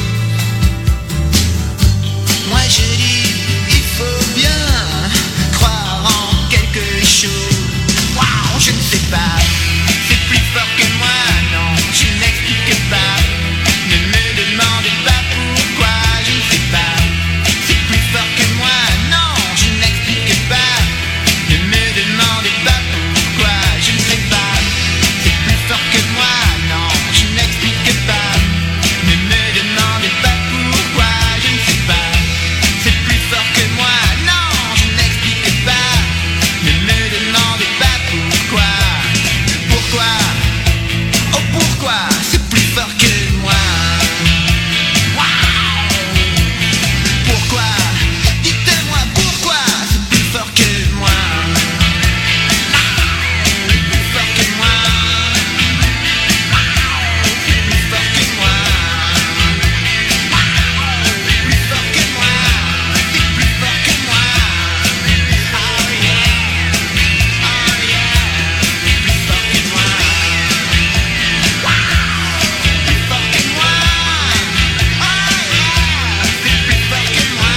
[SPEAKER 2] Moi je dis, il faut bien croire en quelque chose. Waouh, je ne sais pas, c'est plus fort que moi, non, je n'explique pas. Ne me demandez pas pourquoi, je ne sais pas. C'est plus fort que moi, non, je n'explique pas. Ne me demandez pas pourquoi, je ne sais pas. C'est plus fort que moi, non, je n'explique pas. Ne me demandez pas pourquoi, je ne sais pas. C'est plus fort que moi, non, je n'explique pas. Ne me demandez pas pourquoi. Pourquoi? Oh pourquoi? C'est plus fort que moi. Waouh! Pourquoi? Dites-moi pourquoi c'est plus fort que moi. Plus fort que moi. Plus fort que moi. Plus fort que moi. C'est plus fort que moi. Oh yeah. Oh yeah. Plus fort que moi. Plus fort que moi. Oh yeah. C'est plus fort que moi.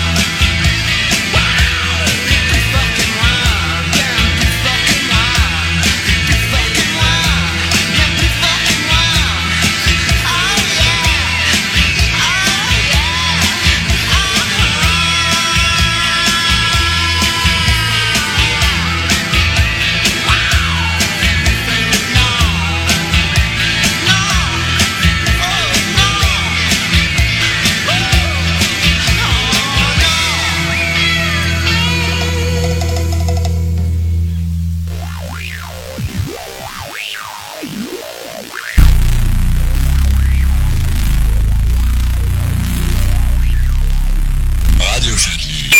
[SPEAKER 2] C'est plus fort que moi. Bien plus fort que moi. C'est plus fort que moi. Bien plus fort que moi. Oh yeah. Oh
[SPEAKER 6] Radio Charlie.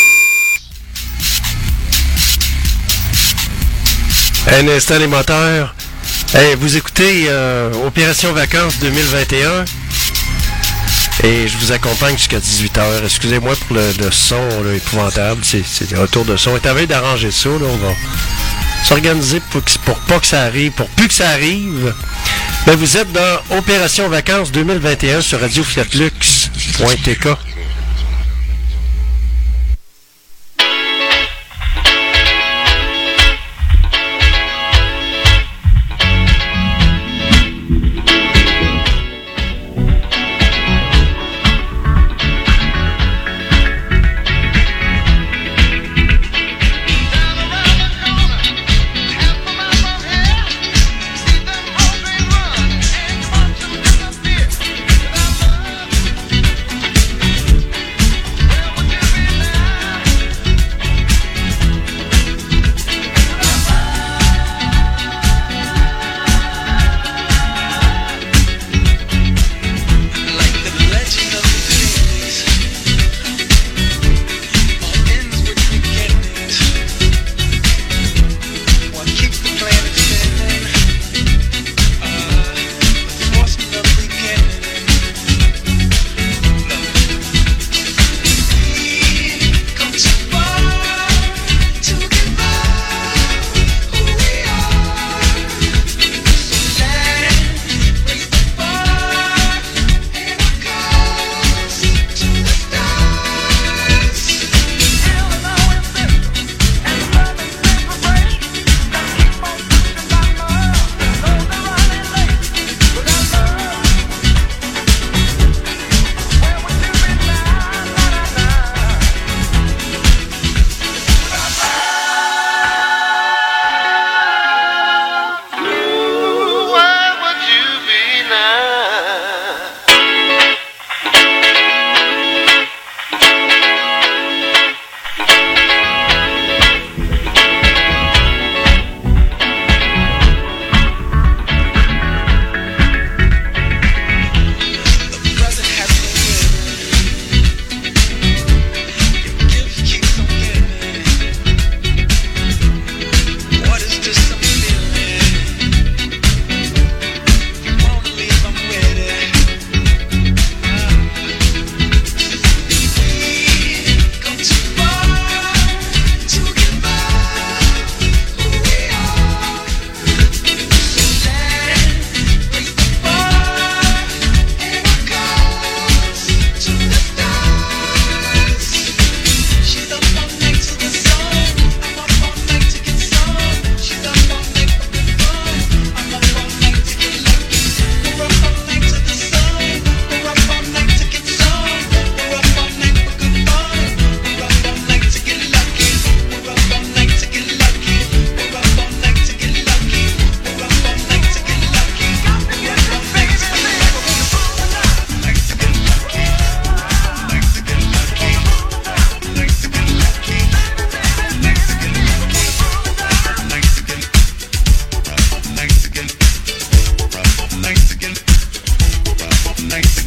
[SPEAKER 1] Un instant les moteurs. Hey, vous écoutez euh, Opération Vacances deux mille vingt et un et je vous accompagne jusqu'à dix-huit heures. Excusez-moi pour le, le son là, épouvantable. C'est, c'est un retour de son. On est à veille d'arranger ça. Là, on va s'organiser pour, que- pour pas que ça arrive, pour plus que ça arrive. Mais vous êtes dans Opération Vacances deux mille vingt et un sur radio fiat lux point t k.
[SPEAKER 2] yeah.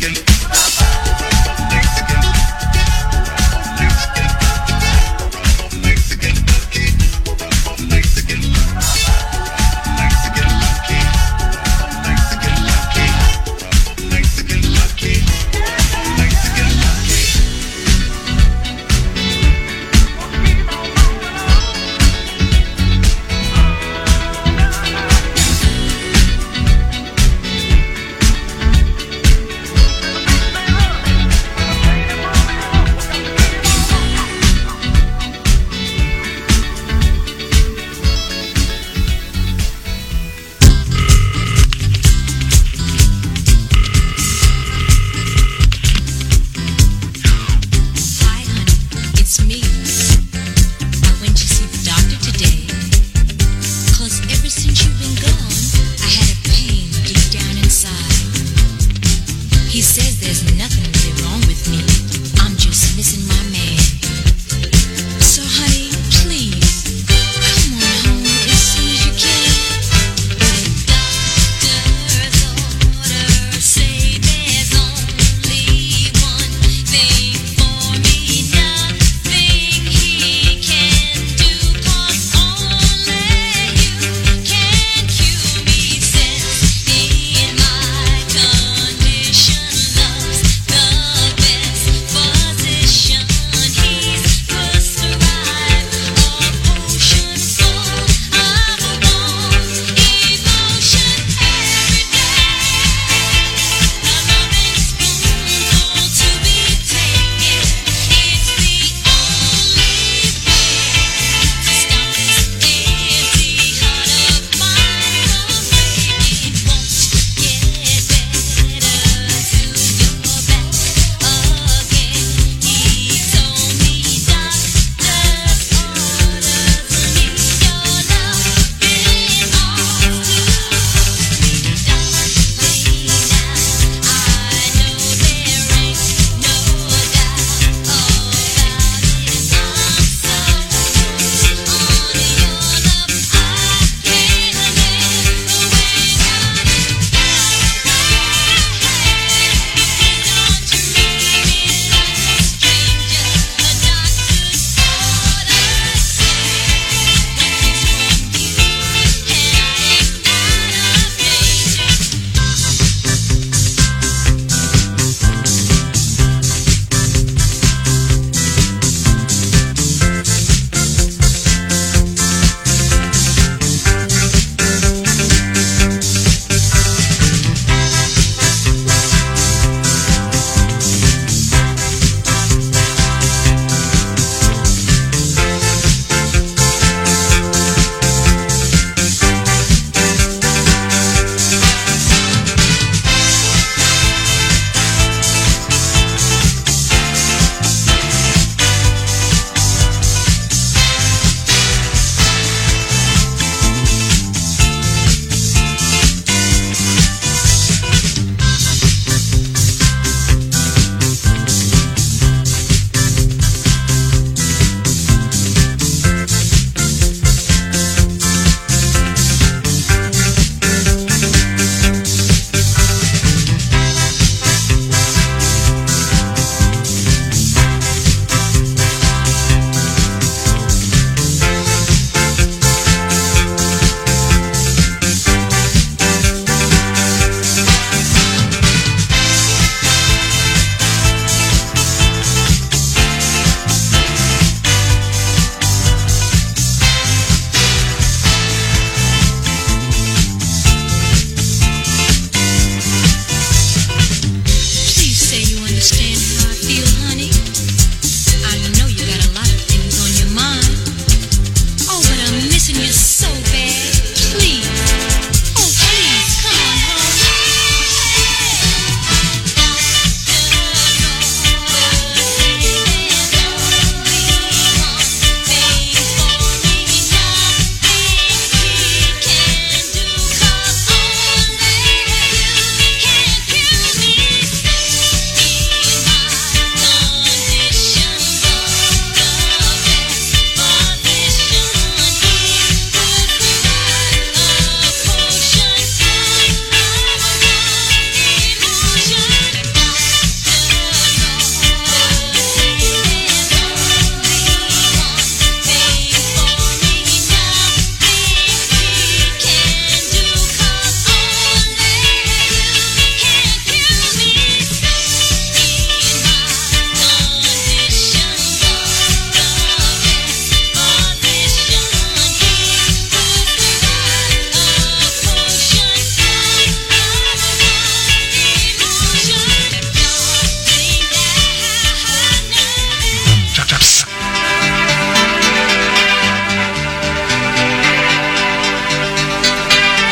[SPEAKER 12] Position he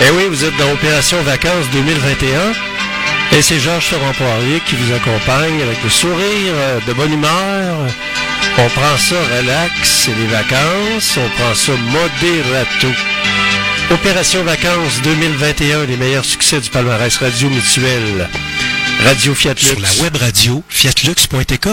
[SPEAKER 1] Eh oui, vous êtes dans Opération Vacances deux mille vingt et un. Et c'est Georges Ferrand-Poirier qui vous accompagne avec le sourire, de bonne humeur. On prend ça relax, c'est les vacances. On prend ça moderato. Opération Vacances deux mille vingt et un, les meilleurs succès du palmarès radio mutuel. Radio Fiat Lux.
[SPEAKER 12] Sur la web radio, fiatlux point t k.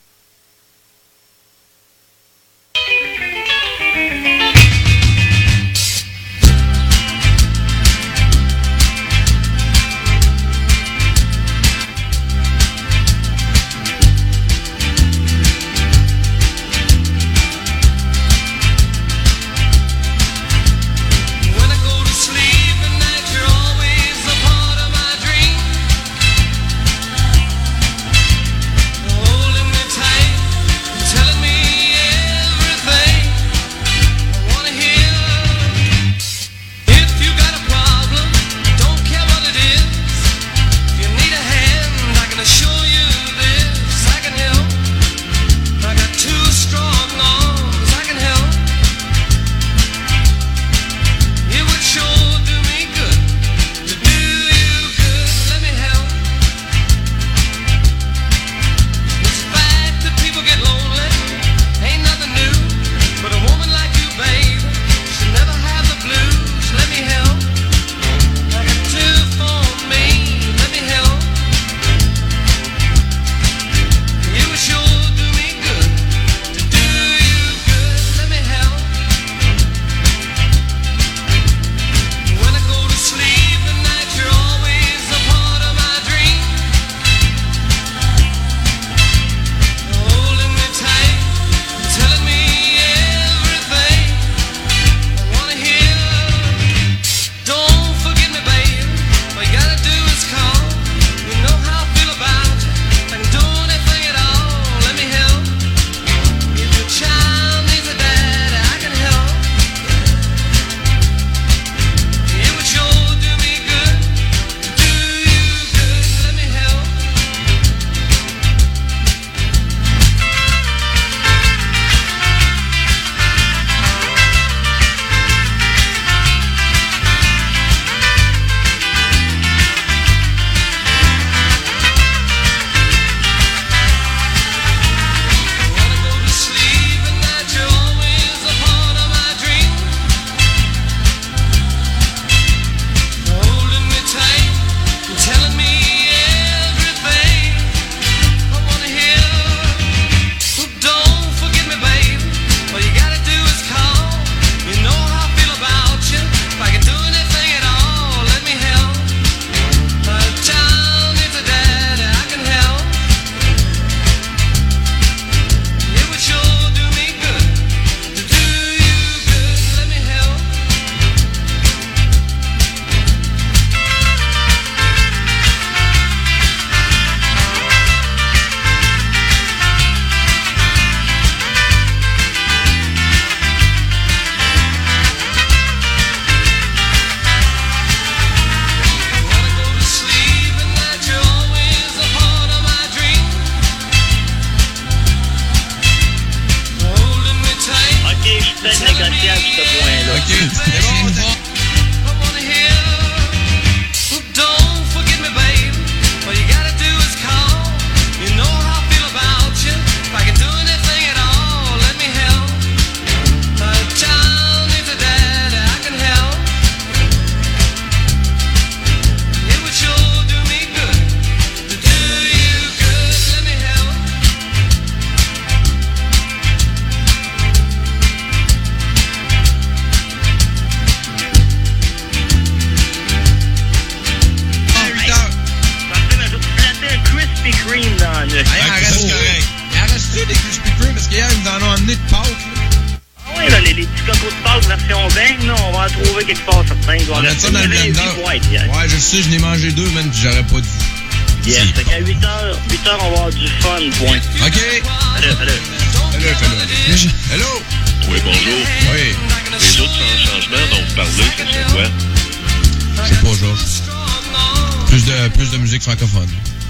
[SPEAKER 11] Je n'ai mangé deux, man, puis j'aurais pas dû.
[SPEAKER 13] Yes, fait qu'à huit heures, huit heures, on va avoir du fun, point.
[SPEAKER 11] OK.
[SPEAKER 13] Salut, salut.
[SPEAKER 11] Salut, salut. Hello.
[SPEAKER 6] Oui, bonjour.
[SPEAKER 11] Oui.
[SPEAKER 6] Les autres changements dont vous parlez, c'est quoi?
[SPEAKER 11] Je sais pas, Georges. Plus de, plus de musique francophone.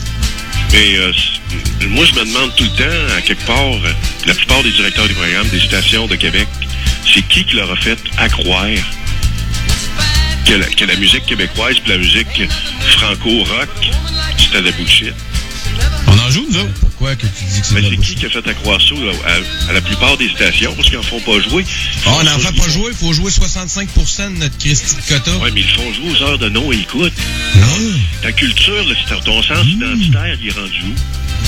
[SPEAKER 6] Mais euh, moi, je me demande tout le temps, à quelque part, euh, la plupart des directeurs des programmes des stations de Québec, c'est qui qui leur a fait accroire que la, que la musique québécoise puis la musique franco-rock, c'était de la bullshit.
[SPEAKER 11] On en joue, nous autres? Pourquoi que tu dis que c'est
[SPEAKER 6] Mais
[SPEAKER 11] de la
[SPEAKER 6] c'est
[SPEAKER 11] bullshit?
[SPEAKER 6] qui qui a fait accroire ça là, à, à la plupart des stations? Parce qu'ils en font pas jouer.
[SPEAKER 11] Ah, on n'en fait pas jouer, il faut jouer soixante-cinq pour cent de notre Christy de quota.
[SPEAKER 6] Oui, mais ils font jouer aux heures de non-écoute.
[SPEAKER 11] Non.
[SPEAKER 6] Ta culture, là, c'est ton sens mmh. identitaire, il est rendu où?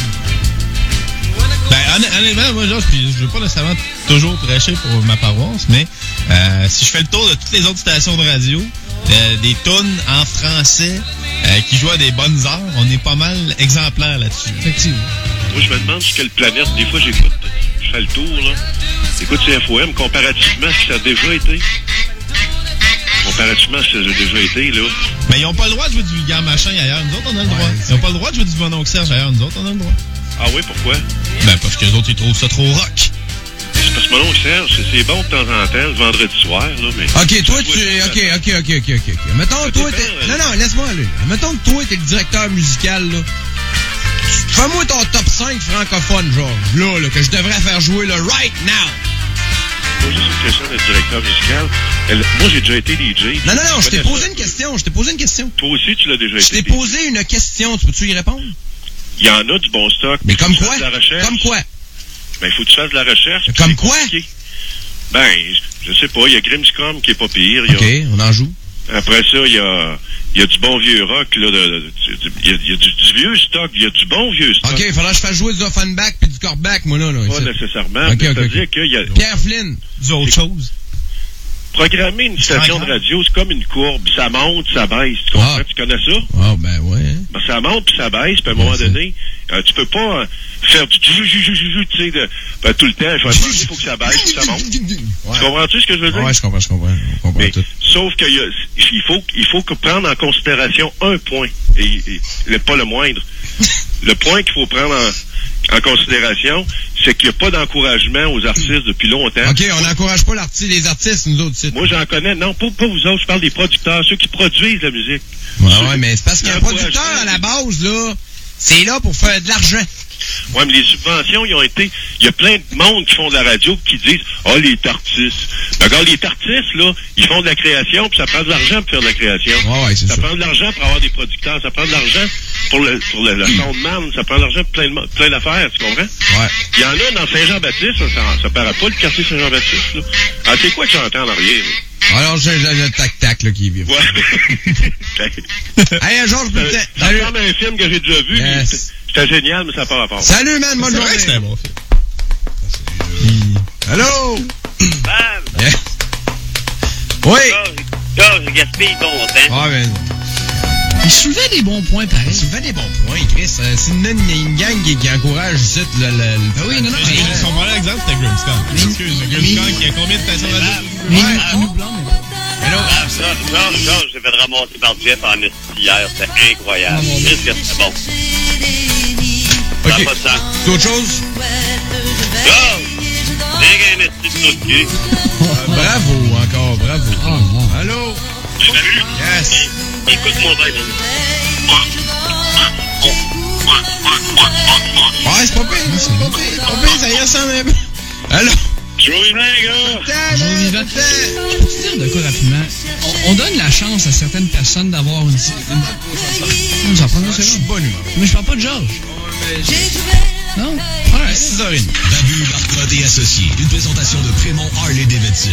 [SPEAKER 11] Ben, honnêtement, moi, genre, je veux pas nécessairement toujours prêcher pour ma paroisse, mais euh, si je fais le tour de toutes les autres stations de radio, euh, des tunes en français euh, qui jouent à des bonnes heures, on est pas mal exemplaires là-dessus. Effectivement.
[SPEAKER 6] Moi, je me demande sur quelle planète, des fois, j'écoute, je fais le tour, là. J'écoute C F O M comparativement à ce que ça a déjà été. Comparativement à ce que ça a déjà été, là.
[SPEAKER 11] Mais ils n'ont pas le droit de jouer du vulgaire machin ailleurs, nous autres, on a le droit. Ils n'ont pas le droit de jouer du bon oncle Serge ailleurs, nous autres, on a le droit.
[SPEAKER 6] Ah oui, pourquoi?
[SPEAKER 11] Ben, parce que les autres, ils trouvent ça trop rock.
[SPEAKER 6] C'est parce que mon oncle Serge, c'est bon de temps en temps, le vendredi soir, là, mais...
[SPEAKER 14] OK, toi, tu... OK, OK, OK, OK, OK. OK. Mettons, toi, t'es... Non, non, laisse-moi aller. Mettons que toi, t'es le directeur musical, là. Fais-moi ton top cinq francophone, genre. Là, là, que je devrais faire jouer, là, right now.
[SPEAKER 6] Pas juste une question d'être directeur musical. Elle, moi, j'ai déjà été D J.
[SPEAKER 14] Non, non, non, je t'ai posé une question. Je t'ai posé une question.
[SPEAKER 6] Toi aussi, tu l'as déjà été.
[SPEAKER 14] Je t'ai posé une question. Tu peux-tu y répondre?
[SPEAKER 6] Il y en a du bon stock.
[SPEAKER 14] Mais comme quoi?
[SPEAKER 6] Comme
[SPEAKER 14] quoi?
[SPEAKER 6] Ben, il faut que tu fasses de la recherche.
[SPEAKER 14] Comme quoi?
[SPEAKER 6] Ben, je sais pas. Il y a Grimmscom qui est pas pire.
[SPEAKER 14] OK, y a... on en joue.
[SPEAKER 6] Après ça, il y a, il y a du bon vieux rock, là. De, de, de, il y a, il y a du, du vieux stock. Il y a du bon vieux stock.
[SPEAKER 14] OK, il faudra que je fasse jouer du Offenbach puis du Corback, moi, là. là
[SPEAKER 6] pas
[SPEAKER 14] ici.
[SPEAKER 6] nécessairement.
[SPEAKER 14] OK, OK,
[SPEAKER 6] c'est-à-dire
[SPEAKER 14] OK.
[SPEAKER 6] qu'il y a...
[SPEAKER 14] Pierre Flynn.
[SPEAKER 11] Du autre chose.
[SPEAKER 6] Programmer une station de radio, c'est comme une courbe. Ça monte, ça baisse. Tu comprends?
[SPEAKER 14] Ah.
[SPEAKER 6] Tu connais ça?
[SPEAKER 14] Ah, oh, ben ouais.
[SPEAKER 6] Ben, ça monte puis ça baisse, puis à un moment
[SPEAKER 14] ouais,
[SPEAKER 6] donné, euh, tu peux pas euh, faire du tu sais, de ben, tout le temps. Il faut que ça baisse puis ça monte.
[SPEAKER 14] Ouais.
[SPEAKER 6] Tu comprends-tu ce que je veux dire?
[SPEAKER 14] Ouais, je comprends, je comprends. On comprend
[SPEAKER 6] Mais,
[SPEAKER 14] tout.
[SPEAKER 6] sauf qu'il y a, il faut, il faut que prendre en considération un point, et, et, et pas le moindre. Le point qu'il faut prendre en, en considération, c'est qu'il n'y a pas d'encouragement aux artistes depuis longtemps.
[SPEAKER 14] OK, on n'encourage pas les artistes, nous autres.
[SPEAKER 6] Moi, j'en connais. Non, pas, pas vous autres. Je parle des producteurs, ceux qui produisent la musique.
[SPEAKER 14] Ouais, ouais, mais c'est parce qu'un producteur, à la base, là, c'est là pour faire de l'argent.
[SPEAKER 6] Ouais, mais les subventions, ils ont été... Il y a plein de monde qui font de la radio qui disent « Ah, oh, les tartistes. » Ben, regarde, les tartistes, là, ils font de la création, puis ça prend de l'argent pour faire de la création.
[SPEAKER 14] Ouais, ouais, c'est
[SPEAKER 6] ça
[SPEAKER 14] sûr.
[SPEAKER 6] prend de l'argent pour avoir des producteurs. Ça prend de l'argent pour le, pour le, le soundman. Ça prend de l'argent pour plein, de, plein d'affaires, tu comprends?
[SPEAKER 14] Ouais.
[SPEAKER 6] Il y en a dans Saint-Jean-Baptiste, ça, ça, ça paraît pas, le quartier Saint-Jean-Baptiste, là. Ah, c'est quoi que j'entends en arrière, là?
[SPEAKER 14] Alors, j'ai le tac-tac, là, qui vient.
[SPEAKER 6] Ouais.
[SPEAKER 14] Hey, Georges Bulletin.
[SPEAKER 6] Ça ressemble à un film que j'ai déjà vu.
[SPEAKER 14] Yes.
[SPEAKER 6] C'était génial, mais ça n'a pas rapport.
[SPEAKER 14] Salut, man, bonne journée.
[SPEAKER 11] C'était un bon film.
[SPEAKER 14] Allô?
[SPEAKER 13] Bam!
[SPEAKER 14] Yeah. Oui.
[SPEAKER 13] Georges, je gaspille ton temps.
[SPEAKER 14] Ah, ben.
[SPEAKER 3] Il soulevait des bons points, pareil.
[SPEAKER 14] Il soulevait des bons points, Chris. Euh, c'est une, une, une gang qui, qui encourage ici le, le, le...
[SPEAKER 3] Ah oui, non, non, mais...
[SPEAKER 11] Son premier exemple, c'était Grimmscom. Excuse, mais Grimmscom, qui a combien de stations de radio?
[SPEAKER 3] Mais nous, nous blancs, mais...
[SPEAKER 14] Hello?
[SPEAKER 13] Ah, ça, Georges, Georges, j'ai fait ramasser par Jeff en esti hier. C'était incroyable. Qu'est-ce que c'était bon.
[SPEAKER 14] OK.
[SPEAKER 13] Ça n'a pas de sens.
[SPEAKER 14] C'est autre chose?
[SPEAKER 13] Georges! J'ai qu'un esti de trou de cul.
[SPEAKER 14] Bravo, encore, bravo.
[SPEAKER 3] Oh, non.
[SPEAKER 14] Allô?
[SPEAKER 13] Salut!
[SPEAKER 14] Yes.
[SPEAKER 13] Écoute-moi bien,
[SPEAKER 14] Ouais, c'est pas pire. C'est pas pire. C'est pas pire, ça y ressemble un peu. Allô?
[SPEAKER 13] Joe vivant, gars!
[SPEAKER 3] Joe vivant. Je peux te dire de quoi rapidement? On, on donne la chance à certaines personnes d'avoir une... une... Nous en prenons
[SPEAKER 14] Je suis bonne humeur.
[SPEAKER 3] Mais je parle pas de Georges. Non? Ouais.
[SPEAKER 14] six heures trente.
[SPEAKER 15] Babu, Barcotte et Associés. Une présentation de Fremont Harley Davidson.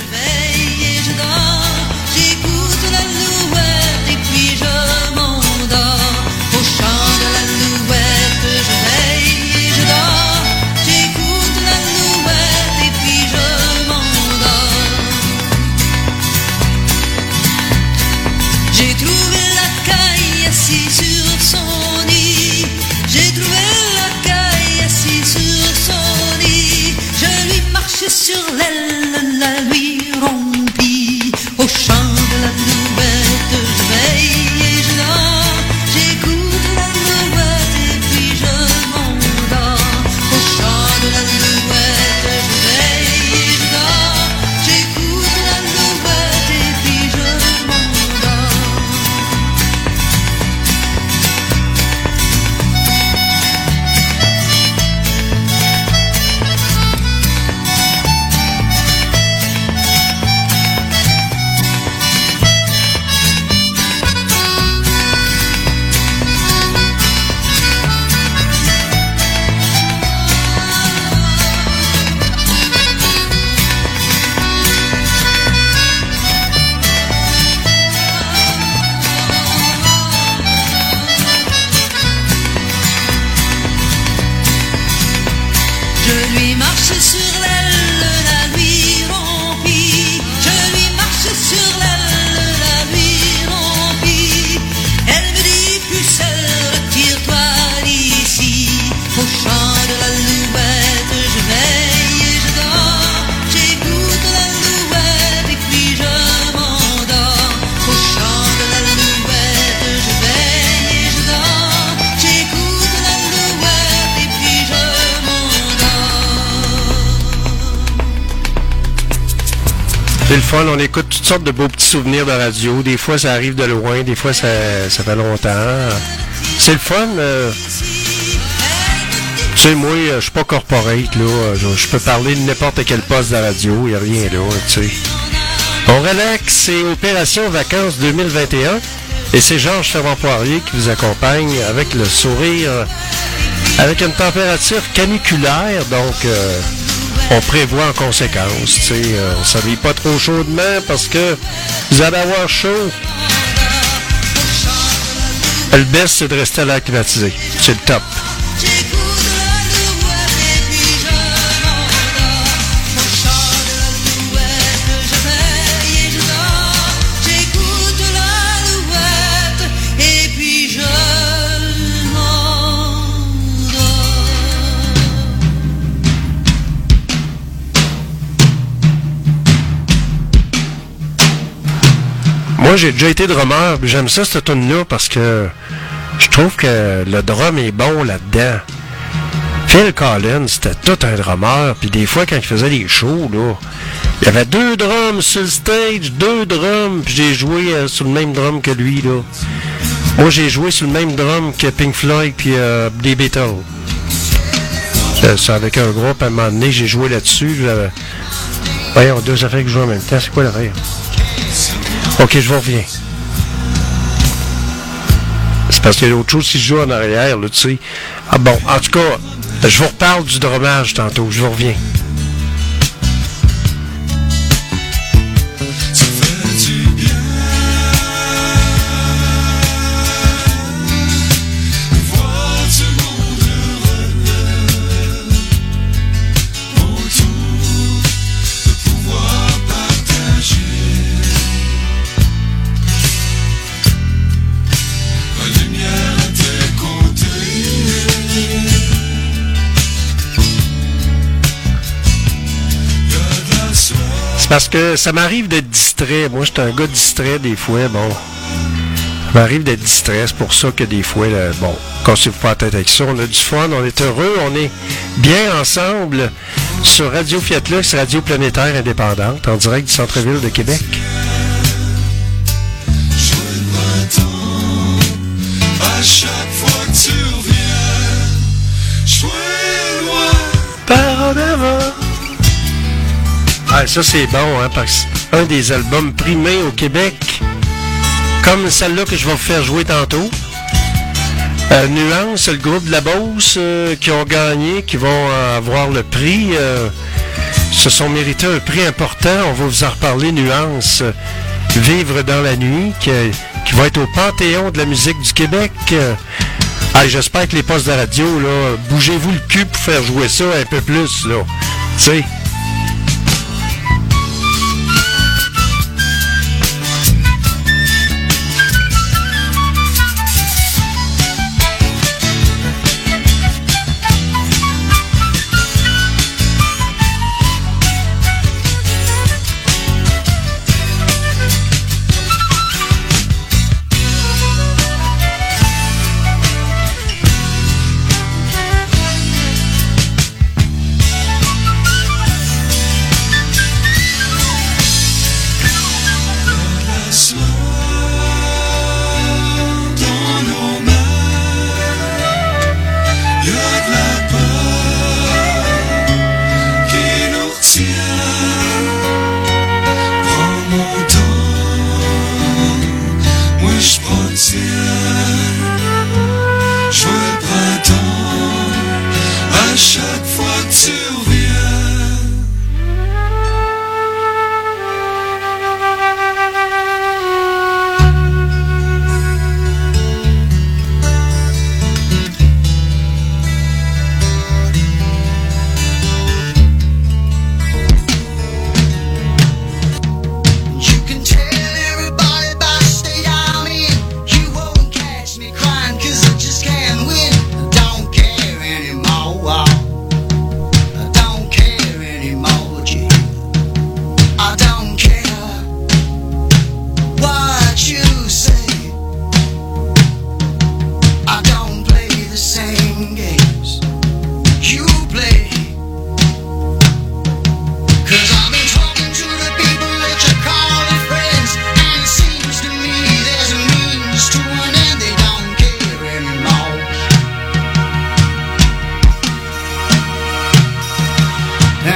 [SPEAKER 5] J'écoute l'alouette et puis je m'endors. Au chant de l'alouette, je veille et je dors. J'écoute l'alouette et puis je m'endors. J'ai trouvé la caille assise sur son nid. J'ai trouvé la caille assise sur son nid. Je lui marchais sur l'aile, la lui rompis. Au chant de l'alouette, je veille et je dors. J'écoute l'alouette et puis je m'endors. Au chant de l'alouette, je veille et je dors. J'écoute l'alouette et puis je m'endors. Je lui marche sur l'aile, la nuit rompie. Je lui marche sur l'aile, la nuit rompie. Elle me dit pucelle, retire-toi d'ici. Au chant de l'alouette, je veille et je dors. J'écoute l'alouette et puis je m'endors. Au chant de l'alouette, je veille et je dors. J'écoute l'alouette et puis je
[SPEAKER 1] C'est le fun, on écoute toutes sortes de beaux petits souvenirs de radio. Des fois, ça arrive de loin, des fois, ça, ça fait longtemps. C'est le fun. Euh... Tu sais, moi, je suis pas corporate, là. Je, je peux parler de n'importe quel poste de la radio, il n'y a rien là, tu sais. On relaxe, c'est Opération Vacances deux mille vingt et un. Et c'est Georges Ferrand-Poirier qui vous accompagne avec le sourire, avec une température caniculaire, donc... Euh, on prévoit en conséquence, tu sais, euh, on ne s'habille pas trop chaudement parce que vous allez avoir chaud. Le best, c'est de rester à l'air climatisé. C'est le top. Moi, j'ai déjà été drummer, puis j'aime ça, cette tune-là, parce que je trouve que le drum est bon là-dedans. Phil Collins, c'était tout un drummer, puis des fois, quand il faisait des shows, là, il y avait deux drums sur le stage, deux drums, puis j'ai joué euh, sur le même drum que lui, là. Moi, j'ai joué sur le même drum que Pink Floyd, puis euh, les Beatles. Euh, c'est avec un groupe, à un moment donné, j'ai joué là-dessus. Là. Voyons, deux affaires que je joue en même temps, c'est quoi l'affaire? Ok, je vous reviens. C'est parce qu'il y a d'autres choses qui se jouent en arrière, là, tu sais. Ah bon, en tout cas, je vous reparle du drummage tantôt, je vous reviens. Parce que ça m'arrive d'être distrait. Moi, j'étais un gars distrait des fois. Bon, ça m'arrive d'être distrait. C'est pour ça que des fois, là, bon, cassez-vous pas la tête avec ça. On a du fun, on est heureux, on est bien ensemble sur Radio Fiat Lux, Radio Planétaire Indépendante, en direct du centre-ville de Québec.
[SPEAKER 16] À chaque fois que tu reviens, je suis loin.
[SPEAKER 1] Par en avant. Ah, ça c'est bon, hein, parce que c'est un des albums primés au Québec, comme celle-là que je vais vous faire jouer tantôt. Euh, Nuance, le groupe de la Beauce euh, qui ont gagné, qui vont euh, avoir le prix, euh, se sont mérités un prix important. On va vous en reparler, Nuance, euh, Vivre dans la nuit, qui, qui va être au Panthéon de la musique du Québec. Euh, ah, j'espère que les postes de radio, là, bougez-vous le cul pour faire jouer ça un peu plus, là. Tu sais.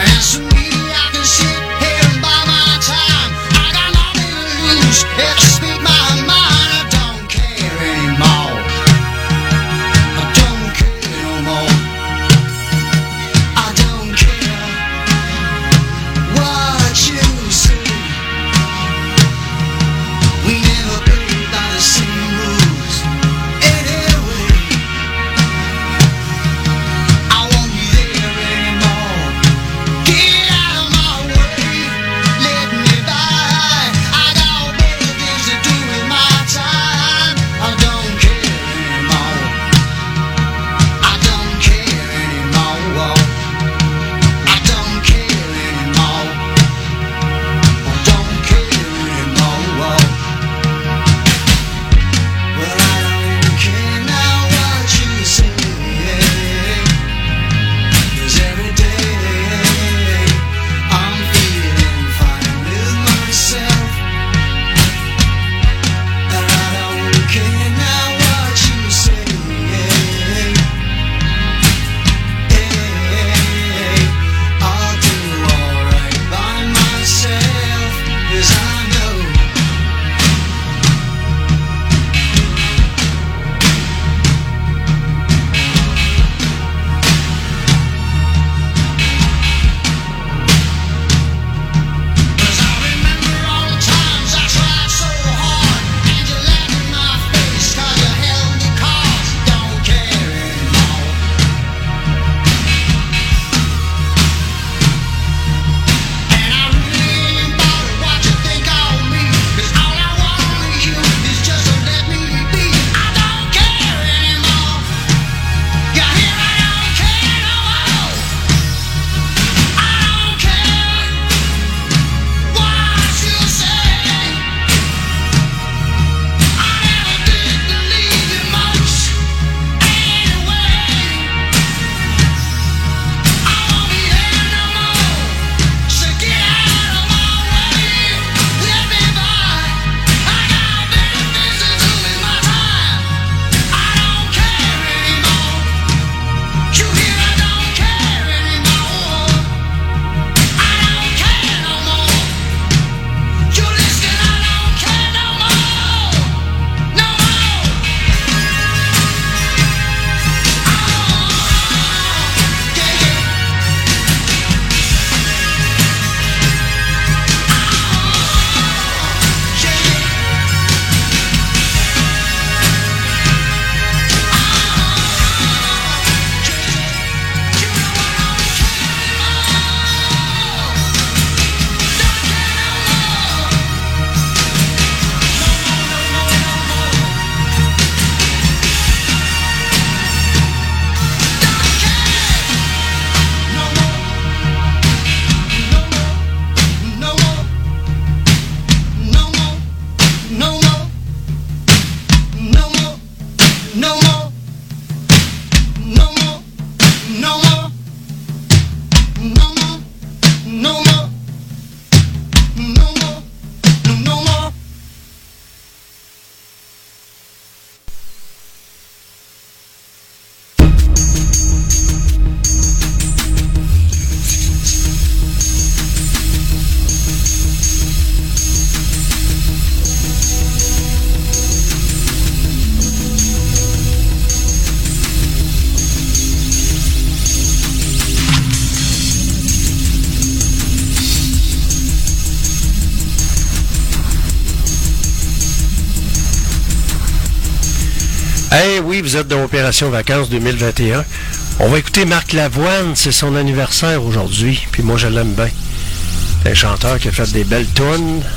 [SPEAKER 1] Eh oui, vous êtes dans Opération Vacances deux mille vingt et un. On va écouter Marc Lavoine, c'est son anniversaire aujourd'hui, puis moi je l'aime bien. C'est un chanteur qui a fait des belles tunes, de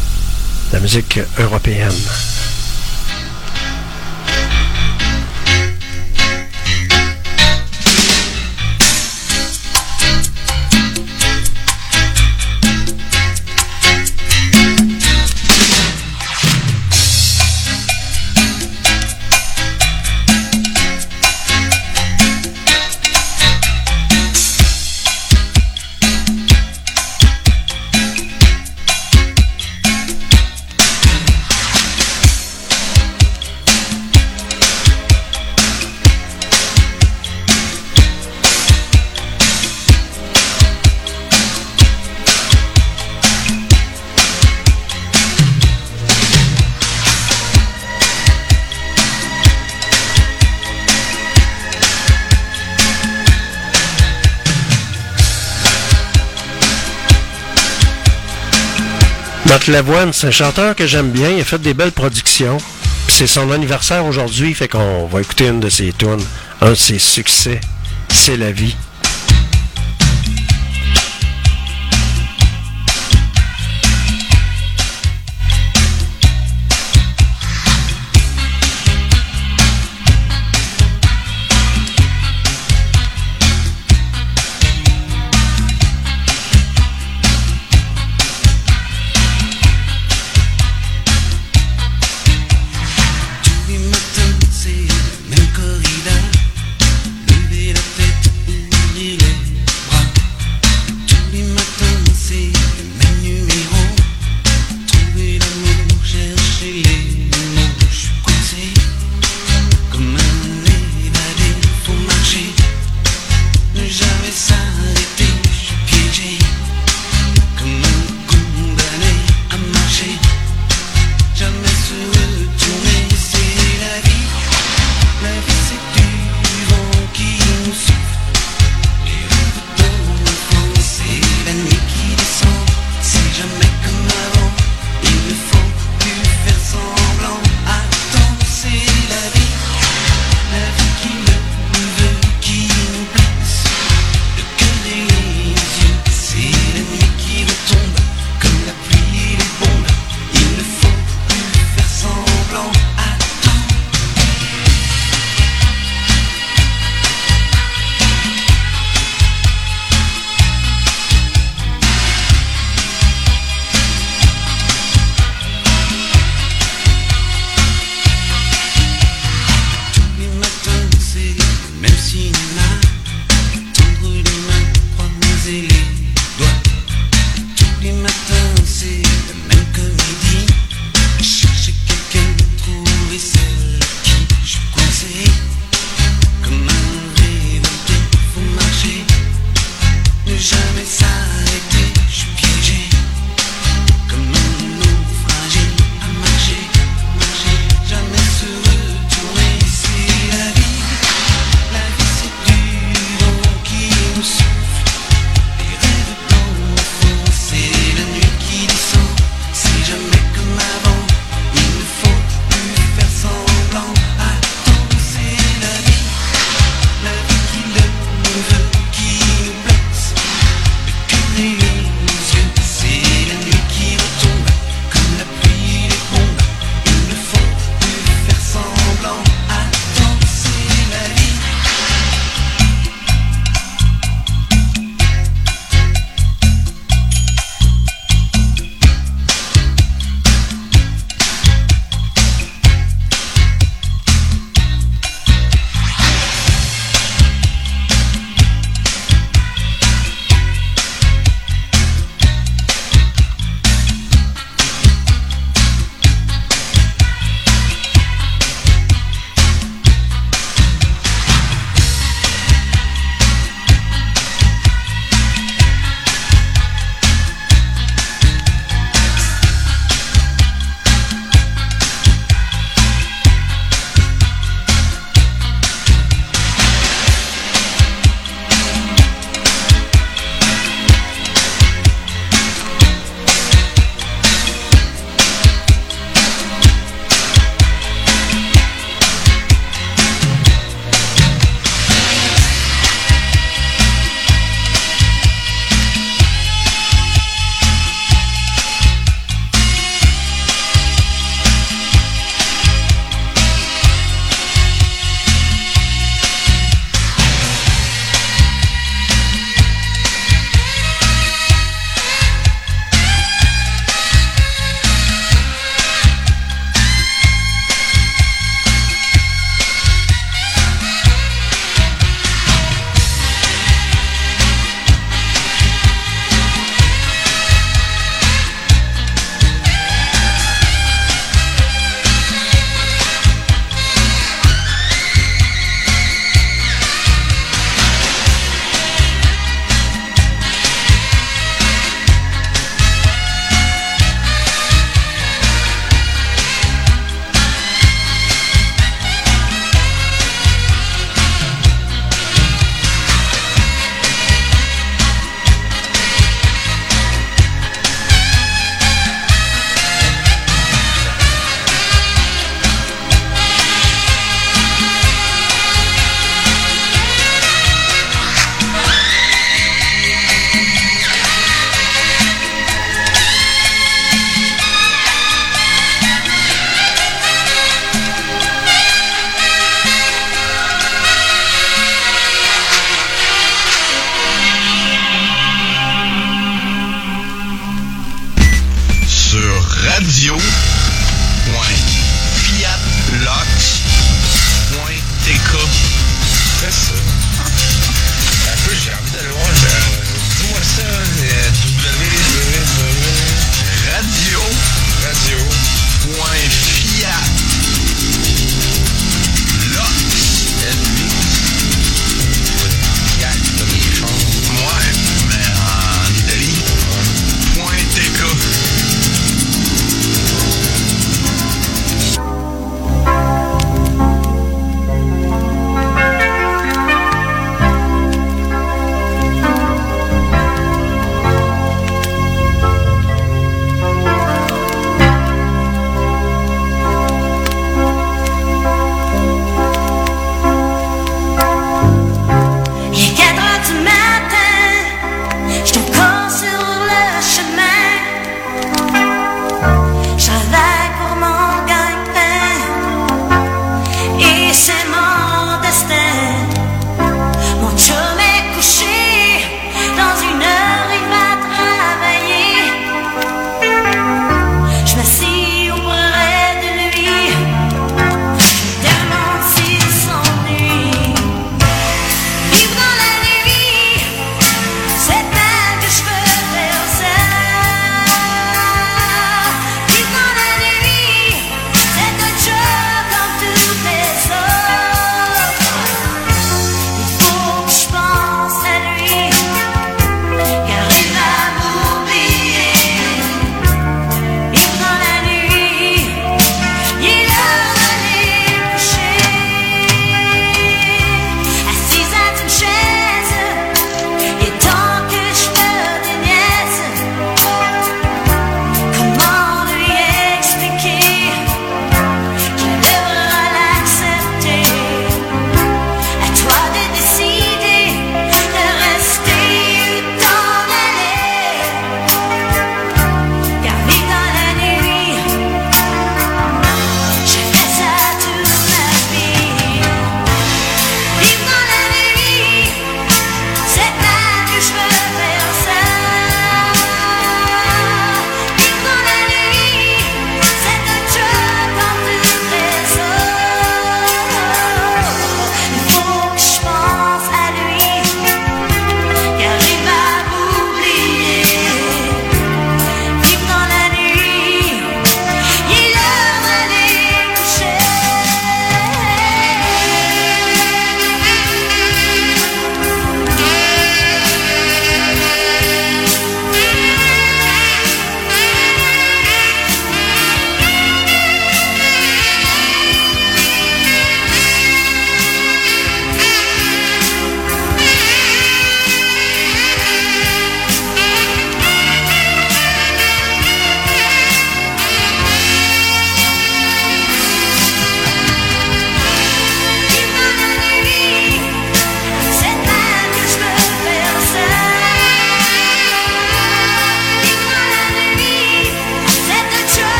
[SPEAKER 1] la musique européenne. Marc Lavoine, c'est un chanteur que j'aime bien. Il a fait des belles productions. Puis c'est son anniversaire aujourd'hui, fait qu'on va écouter une de ses tunes, un de ses succès. C'est la vie.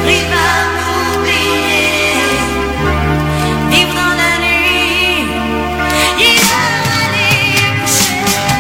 [SPEAKER 5] il va m'oublier. Vivre dans la nuit, il va aller coucher.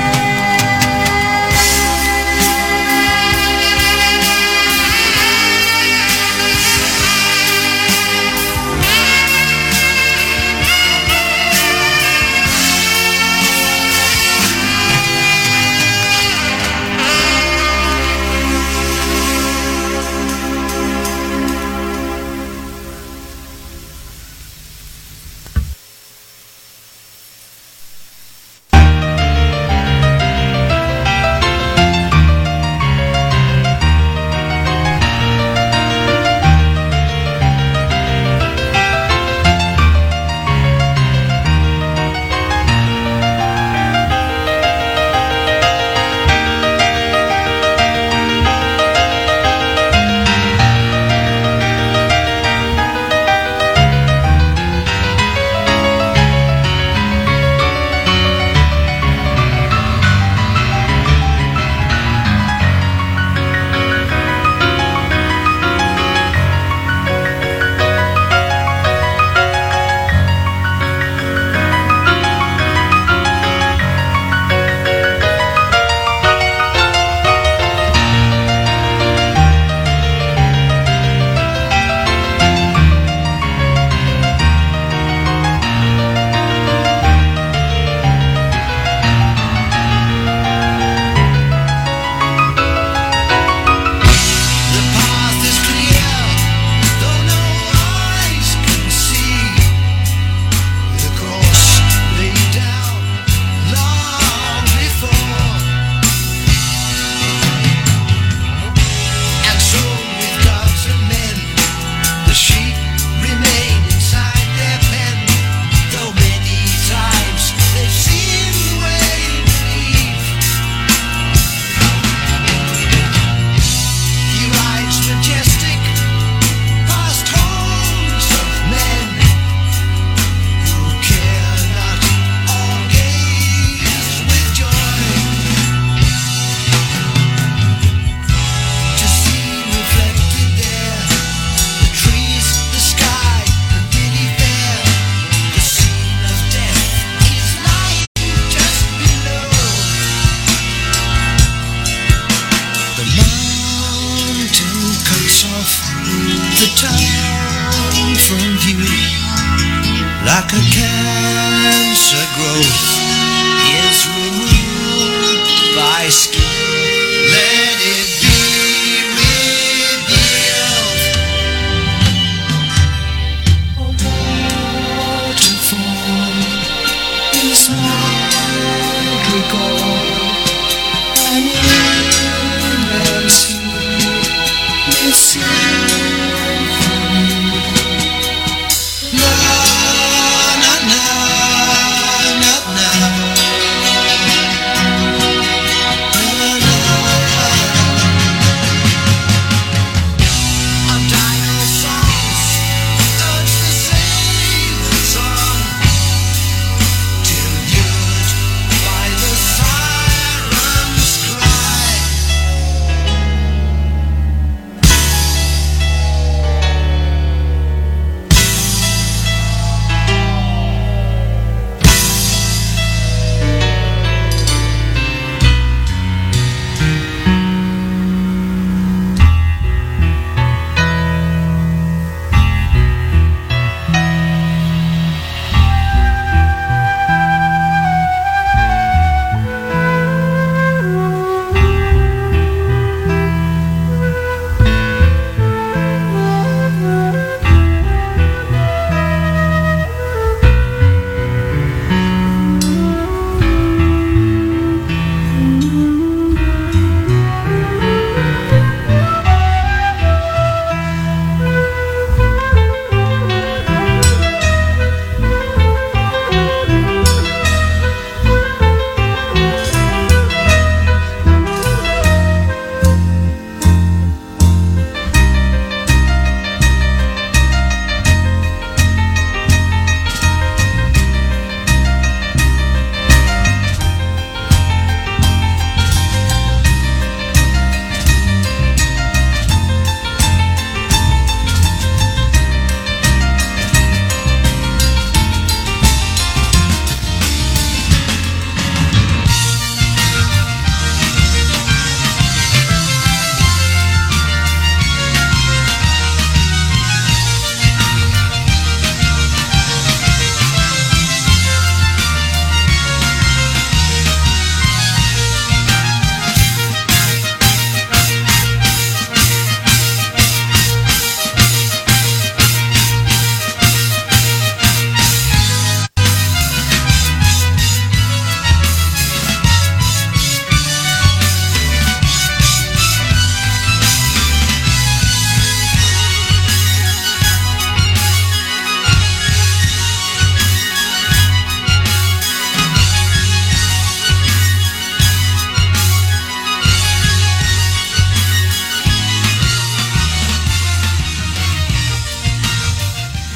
[SPEAKER 2] Like a cancer growth is removed by skin.